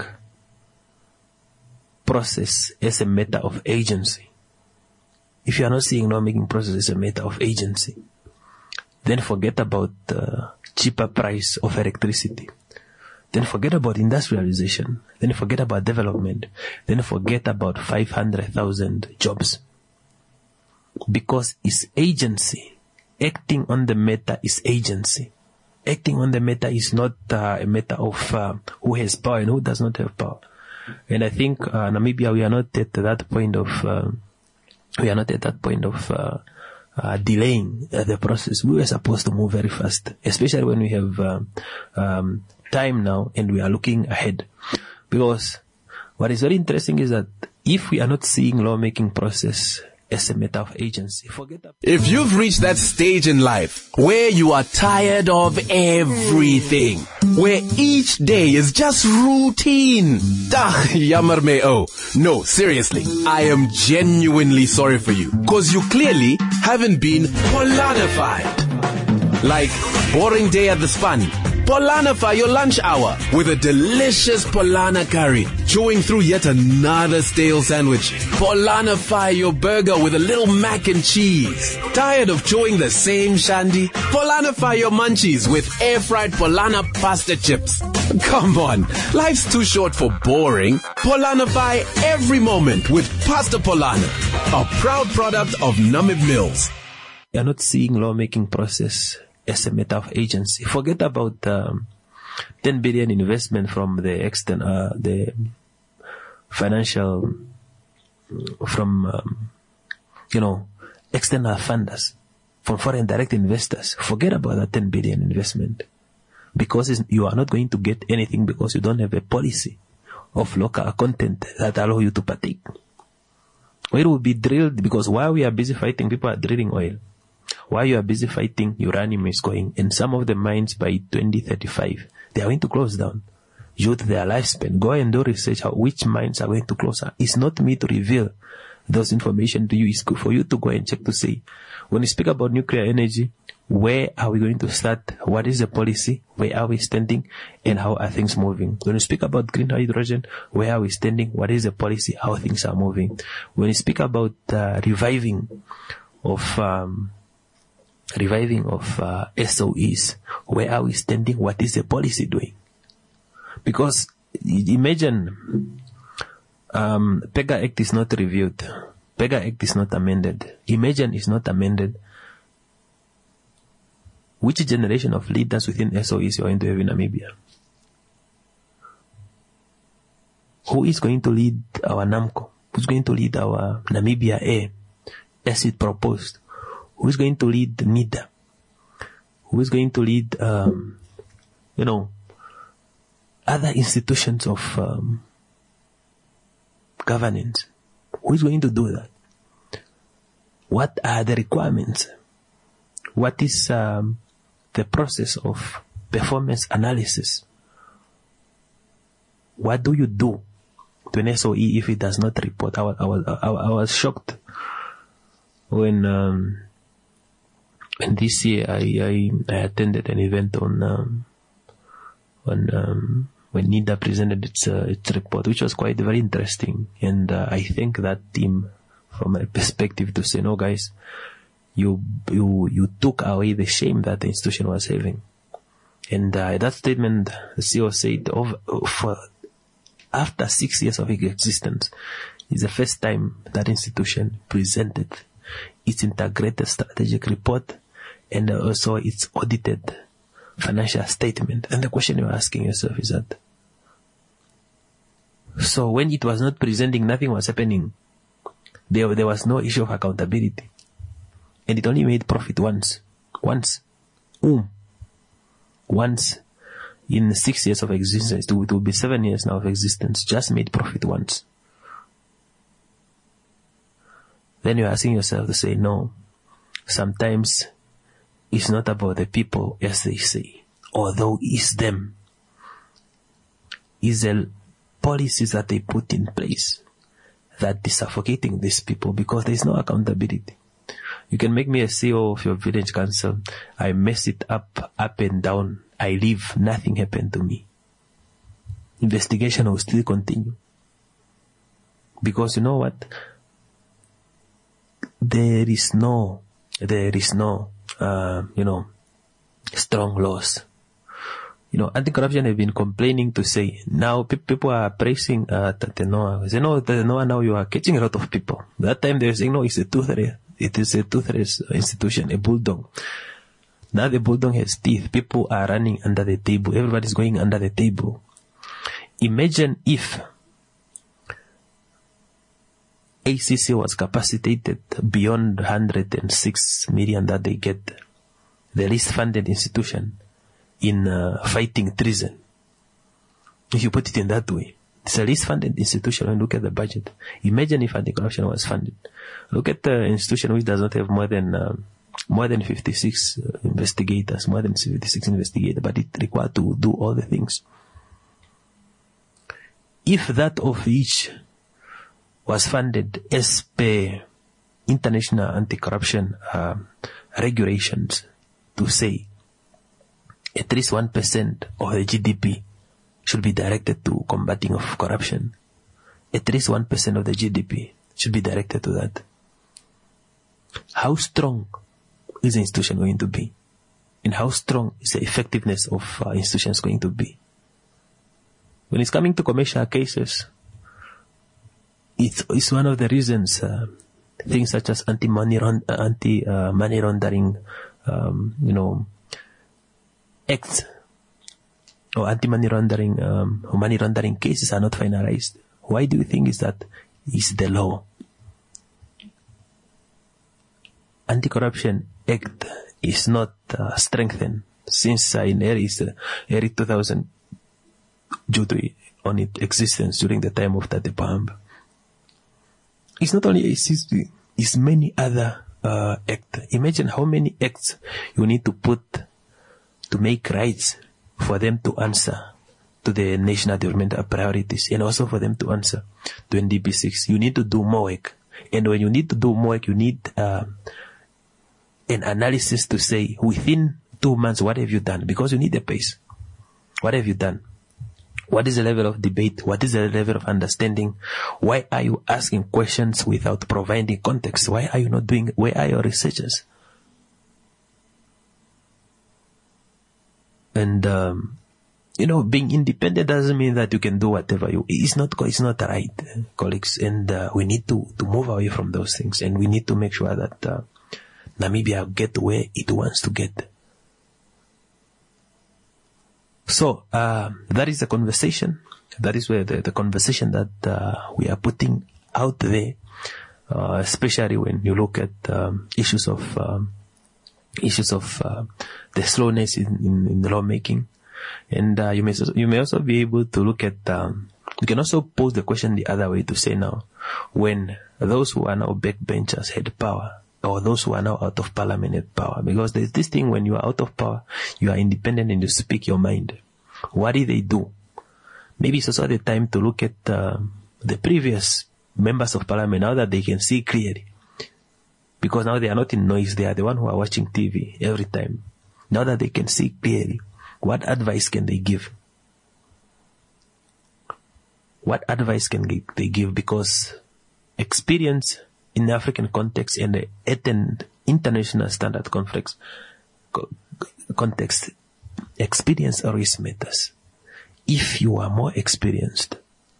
S1: process as a matter of agency, if you are not seeing lawmaking process as a matter of agency, then forget about cheaper price of electricity. Then forget about industrialization. Then forget about development. Then forget about 500,000 jobs. Because it's agency. Acting on the matter is agency. Acting on the matter is not a matter of who has power and who does not have power. And I think Namibia, we are not at that point of delaying the process. We were supposed to move very fast, especially when we have time now and we are looking ahead. Because what is very interesting is that if we are not seeing lawmaking process as a matter of agency, forget that.
S9: If you've reached that stage in life where you are tired of everything, where each day is just routine, jammer me oh. No, seriously, I am genuinely sorry for you, because you clearly haven't been Polanified. Like boring day at the Span, Polanify your lunch hour with a delicious Polana curry, chewing through yet another stale sandwich. Polanify your burger with a little mac and cheese. Tired of chewing the same shandy? Polanify your munchies with air-fried Polana pasta chips. Come on, life's too short for boring. Polanify every moment with Pasta Polana, a proud product of Namib Mills.
S1: You are not seeing lawmaking process as a matter of agency. Forget about 10 billion investment from the external, the financial, from external funders, from foreign direct investors. Forget about that 10 billion investment, because you are not going to get anything, because you don't have a policy of local content that allow you to partake. Oil will be drilled, because while we are busy fighting, people are drilling oil. While you are busy fighting, uranium is going. And some of the mines by 2035, they are going to close down due to their lifespan. Go and do research which mines are going to close down. It's not me to reveal those information to you. It's good for you to go and check to see. When we speak about nuclear energy, where are we going to start? What is the policy? Where are we standing? And how are things moving? When we speak about green hydrogen, where are we standing? What is the policy? How things are moving? When we speak about reviving of SOEs, where are we standing? What is the policy doing? Because imagine PEGA Act is not reviewed. PEGA Act is not amended. Imagine it's not amended. Which generation of leaders within SOEs you are going to have in Namibia? Who is going to lead our NAMCO? Who's going to lead our Namibia Air as it proposed? Who is going to lead NIDA? Who is going to lead, other institutions of governance? Who is going to do that? What are the requirements? What is the process of performance analysis? What do you do to an SOE if it does not report? I was shocked when this year I attended an event on when NIDA presented its report, which was quite very interesting. And I thank that team from a perspective to say, no guys, you took away the shame that the institution was having. And that statement, the CEO said, after 6 years of its existence, is the first time that institution presented its integrated strategic report and also its audited financial statement. And the question you're asking yourself is that, so when it was not presenting, nothing was happening. There was no issue of accountability. And it only made profit once in 6 years of existence. It will be 7 years now of existence, just made profit once. Then you're asking yourself to say, no, sometimes it's not about the people as they say, although it's them. It's the policies that they put in place that is suffocating these people because there's no accountability. You can make me a CEO of your village council. I mess it up and down. I leave. Nothing happened to me. Investigation will still continue. Because you know what? There is no, strong laws. Anti-corruption have been complaining to say, now people are praising Tatenoa. They know Tatenoa now you are catching a lot of people. That time they were saying, no, it's a toothless. It is a toothless institution, a bulldog. Now the bulldog has teeth. People are running under the table. Everybody's going under the table. Imagine if ACC was capacitated beyond 106 million that they get, the least funded institution in fighting treason. If you put it in that way, it's the least funded institution when you look at the budget. Imagine if anti-corruption was funded. Look at the institution which does not have more than 56 investigators, but it required to do all the things. If that of each was funded as per international anti-corruption regulations, to say at least 1% of the GDP should be directed to combating of corruption. At least 1% of the GDP should be directed to that. How strong is the institution going to be? And how strong is the effectiveness of institutions going to be? When it's coming to commercial cases, it's one of the reasons things such as anti-money laundering, acts or anti-money laundering or money laundering cases are not finalized. Why do you think is that? Is the law. Anti-Corruption Act is not strengthened since in early 2000 due to on its existence during the time of Tate Pohamba. It's not only ACC, it's many other acts. Imagine how many acts you need to put to make rights for them to answer to the national development priorities and also for them to answer to NDP6. You need to do more work. And when you need to do homework, you need an analysis to say, within 2 months, what have you done? Because you need a pace. What have you done? What is the level of debate? What is the level of understanding? Why are you asking questions without providing context? Why are you not doing, where are your researchers? And, being independent doesn't mean that you can do whatever it's not right, colleagues. And, we need to move away from those things. And we need to make sure that, Namibia get where it wants to get. So, that is the conversation. That is where the conversation that, we are putting out there, especially when you look at, issues of the slowness in the lawmaking. And, you may also be able to look at, you can also pose the question the other way to say now, when those who are now backbenchers had power, or those who are now out of parliament had power. Because there's this thing, when you are out of power, you are independent and you speak your mind. What did they do? Maybe it's also the time to look at the previous members of parliament now that they can see clearly. Because now they are not in noise, they are the one who are watching TV every time. Now that they can see clearly, what advice can they give? What advice can they give? Because experience in the African context and at an international standard context, experience always matters. If you are more experienced,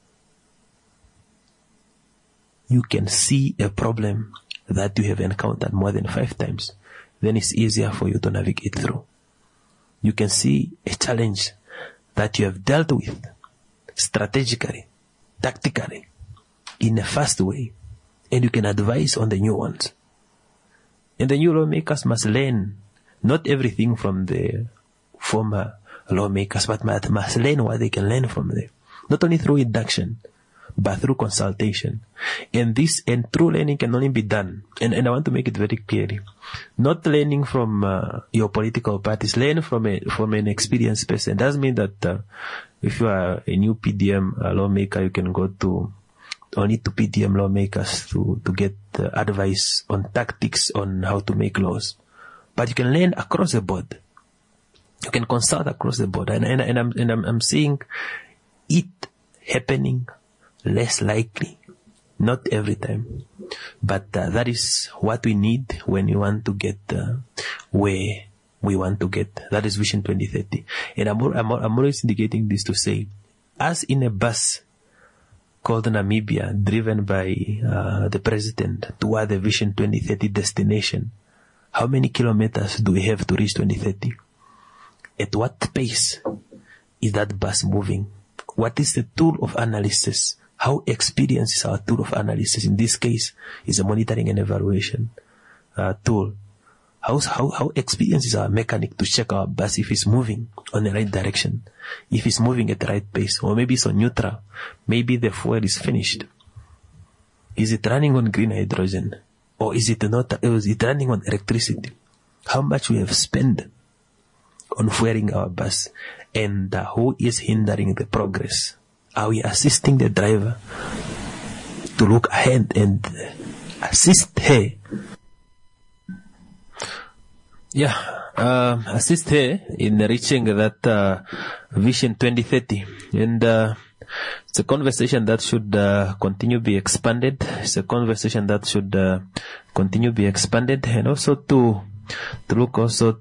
S1: you can see a problem that you have encountered more than 5 times, then it's easier for you to navigate through. You can see a challenge that you have dealt with strategically, tactically, in a fast way, and you can advise on the new ones. And the new lawmakers must learn not everything from the former lawmakers, but must learn what they can learn from them. Not only through induction, but through consultation. And true learning can only be done. And I want to make it very clearly. Not learning from your political parties, learn from an experienced person. Doesn't mean that if you are a new PDM lawmaker, you can go to only to PDM lawmakers to get advice on tactics on how to make laws. But you can learn across the board. You can consult across the board. And I'm seeing it happening less likely. Not every time. But that is what we need when we want to get where we want to get. That is Vision 2030. And I'm always indicating this to say, as in a bus called Namibia, driven by the president toward the Vision 2030 destination, how many kilometers do we have to reach 2030? At what pace is that bus moving? What is the tool of analysis? How experienced is our tool of analysis? In this case, is a monitoring and evaluation tool. How experienced is our mechanic to check our bus if it's moving on the right direction, if it's moving at the right pace, or maybe it's on neutral, maybe the fuel is finished. Is it running on green hydrogen, or is it not? Is it running on electricity? How much we have spent on fueling our bus, and who is hindering the progress? Are we assisting the driver to look ahead and assist her? Assist her in reaching that Vision 2030. And it's a conversation that should continue to be expanded. It's a conversation that should continue to be expanded, and also to look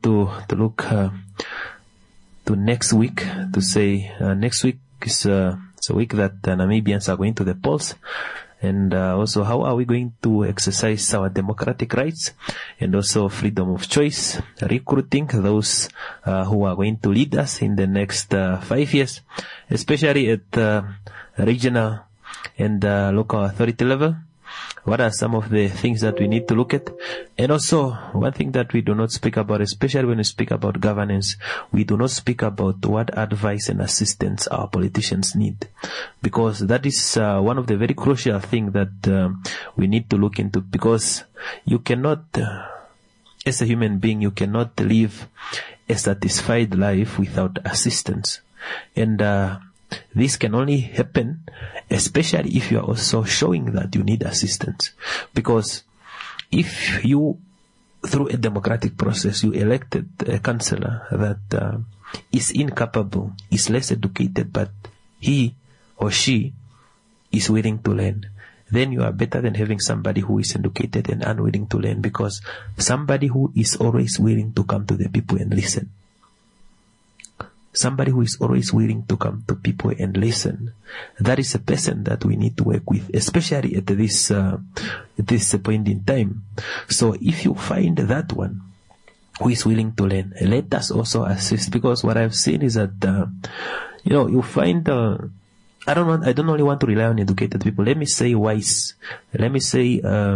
S1: to next week, to say next week is it's a week that Namibians are going to the polls. And also, how are we going to exercise our democratic rights and also freedom of choice, recruiting those who are going to lead us in the next 5 years, especially at regional and local authority level. What are some of the things that we need to look at? And also, one thing that we do not speak about, especially when we speak about governance, we do not speak about what advice and assistance our politicians need. Because that is one of the very crucial things that we need to look into. Because you cannot, as a human being, you cannot live a satisfied life without assistance. And this can only happen, especially if you are also showing that you need assistance. Because if you, through a democratic process, you elected a councillor that is incapable, is less educated, but he or she is willing to learn, then you are better than having somebody who is educated and unwilling to learn, because somebody who is always willing to come to the people and listen, somebody who is always willing to come to people and listen, that is a person that we need to work with, especially at this point in time. So if you find that one who is willing to learn, let us also assist, because what I've seen is that you find I don't only want to rely on educated people. Let me say wise. Let me say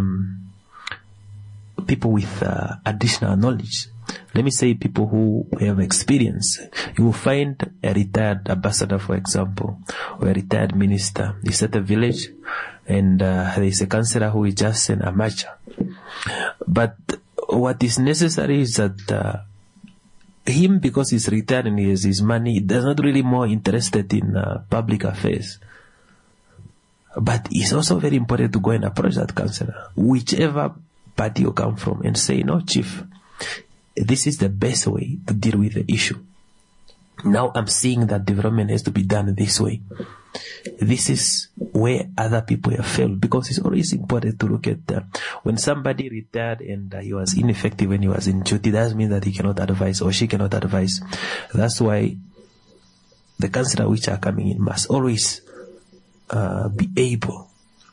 S1: people with additional knowledge. Let me say people who have experience. You will find a retired ambassador, for example, or a retired minister. He's at a village, and there is a councillor who is just an amateur. But what is necessary is that him, because he's retired and he has his money, he's not really more interested in public affairs. But it's also very important to go and approach that councillor, whichever party you come from, and say, no, chief, this is the best way to deal with the issue. Now I'm seeing that development has to be done this way. This is where other people have failed, because it's always important to look at when somebody retired and he was ineffective when he was in duty, that doesn't mean that he cannot advise or she cannot advise. That's why the councillors which are coming in must always be able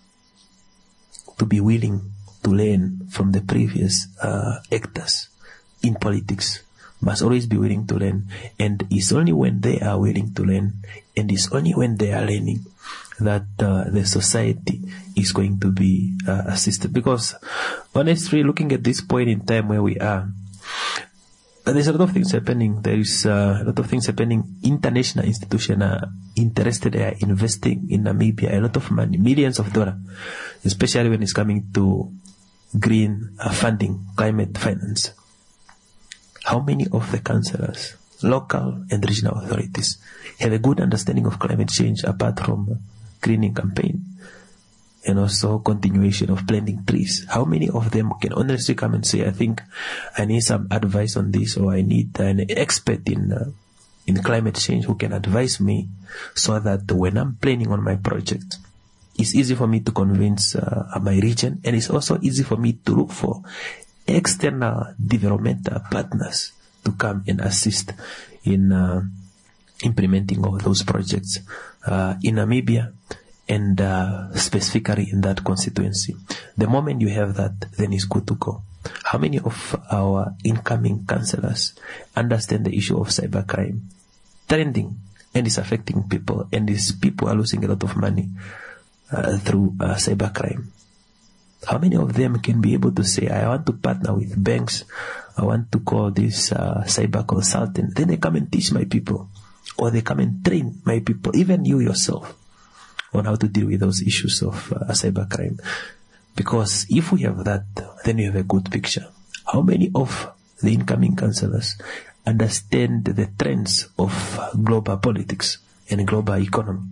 S1: to be willing to learn from the previous actors in politics. Must always be willing to learn, and it's only when they are willing to learn, and it's only when they are learning, that the society is going to be assisted. Because honestly, looking at this point in time where we are, there's a lot of things happening. There is a lot of things happening. International institutions are interested, they are investing in Namibia a lot of money, millions of dollars, especially when it's coming to green funding, climate finance. How many of the councillors, local and regional authorities, have a good understanding of climate change apart from greening campaign and also continuation of planting trees? How many of them can honestly come and say, I think I need some advice on this, or I need an expert in climate change who can advise me, so that when I'm planning on my project, it's easy for me to convince my region, and it's also easy for me to look for external developmental partners to come and assist in implementing all those projects in Namibia, and specifically in that constituency. The moment you have that, then it's good to go. How many of our incoming councillors understand the issue of cybercrime trending, and is affecting people, and these people are losing a lot of money through cybercrime? How many of them can be able to say, I want to partner with banks, I want to call this cyber consultant, then they come and teach my people, or they come and train my people, even you yourself, on how to deal with those issues of cybercrime? Because if we have that, then we have a good picture. How many of the incoming councillors understand the trends of global politics and global economy?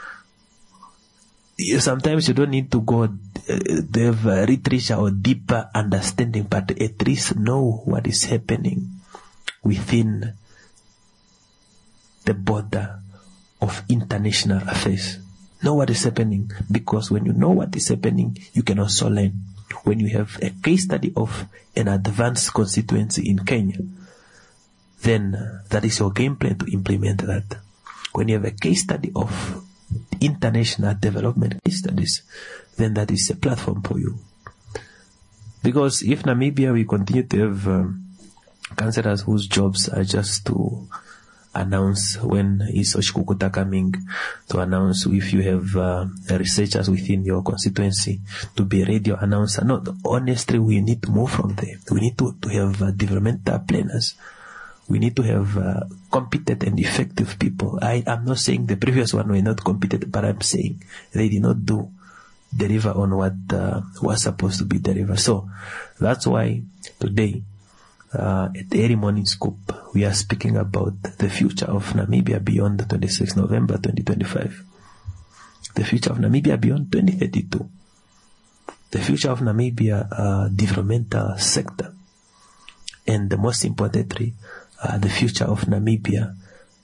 S1: Sometimes you don't need to go have richer or deeper understanding, but at least know what is happening within the border of international affairs. Know what is happening, because when you know what is happening, you can also learn. When you have a case study of an advanced constituency in Kenya, then that is your game plan to implement that. When you have a case study of international development case studies, then that is a platform for you. Because if Namibia, we continue to have councillors whose jobs are just to announce when is Oshikukuta coming, to announce if you have researchers within your constituency, to be a radio announcer. No, honestly, we need to move from there. We need to have developmental planners. We need to have competent and effective people. I'm not saying the previous one were not competent, but I'm saying they did not deliver on what was supposed to be delivered. So that's why today at Early Morning Scoop, we are speaking about the future of Namibia beyond the 26th November 2025. The future of Namibia beyond 2032. The future of Namibia developmental sector. And the most importantly, the future of Namibia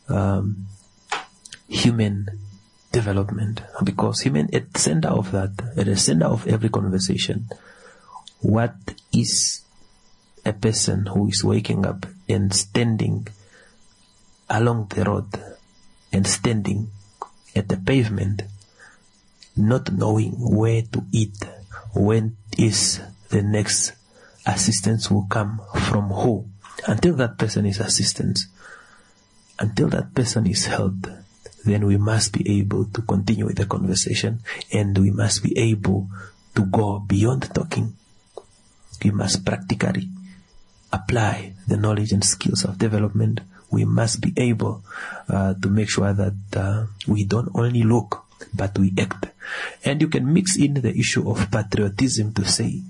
S1: human development. Because human, at the center of that, at the center of every conversation, what is a person who is waking up and standing along the road and standing at the pavement, not knowing where to eat, when is the next assistance will come from who, until that person is assistance, until that person is helped, then we must be able to continue with the conversation, and we must be able to go beyond talking. We must practically apply the knowledge and skills of development. We must be able to make sure that we don't only look, but we act. And you can mix in the issue of patriotism to say,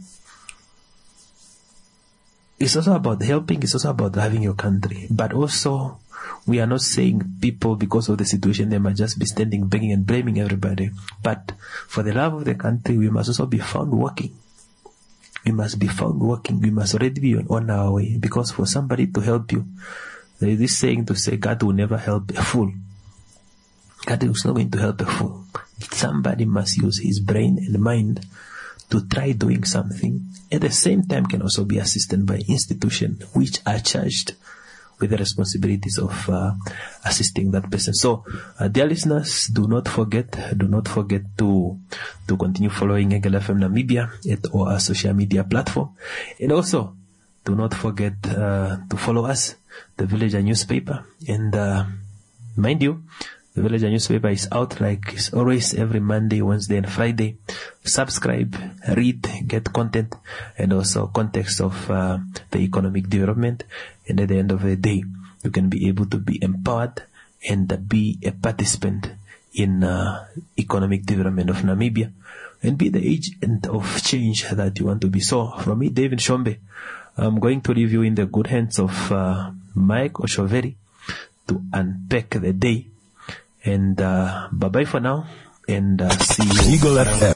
S1: it's also about helping, it's also about loving your country. But also, we are not saying people, because of the situation, they must just be standing, begging and blaming everybody. But for the love of the country, we must also be found working. We must be found working. We must already be on our way. Because for somebody to help you, there is this saying to say, God will never help a fool. God is not going to help a fool. Somebody must use his brain and mind to try doing something. At the same time, can also be assisted by institutions which are charged with the responsibilities of assisting that person. So, dear listeners, do not forget to continue following Hegel FM Namibia at our social media platform. And also, do not forget to follow us, the Villager newspaper. And mind you, the Villager newspaper is out like it's always every Monday, Wednesday and Friday. Subscribe, read, get content, and also context of the economic development. And at the end of the day, you can be able to be empowered and be a participant in economic development of Namibia and be the agent of change that you want to be. So, from me, David Shombe, I'm going to leave you in the good hands of Mike Oshoveri to unpack the day. And bye-bye for now, and see you.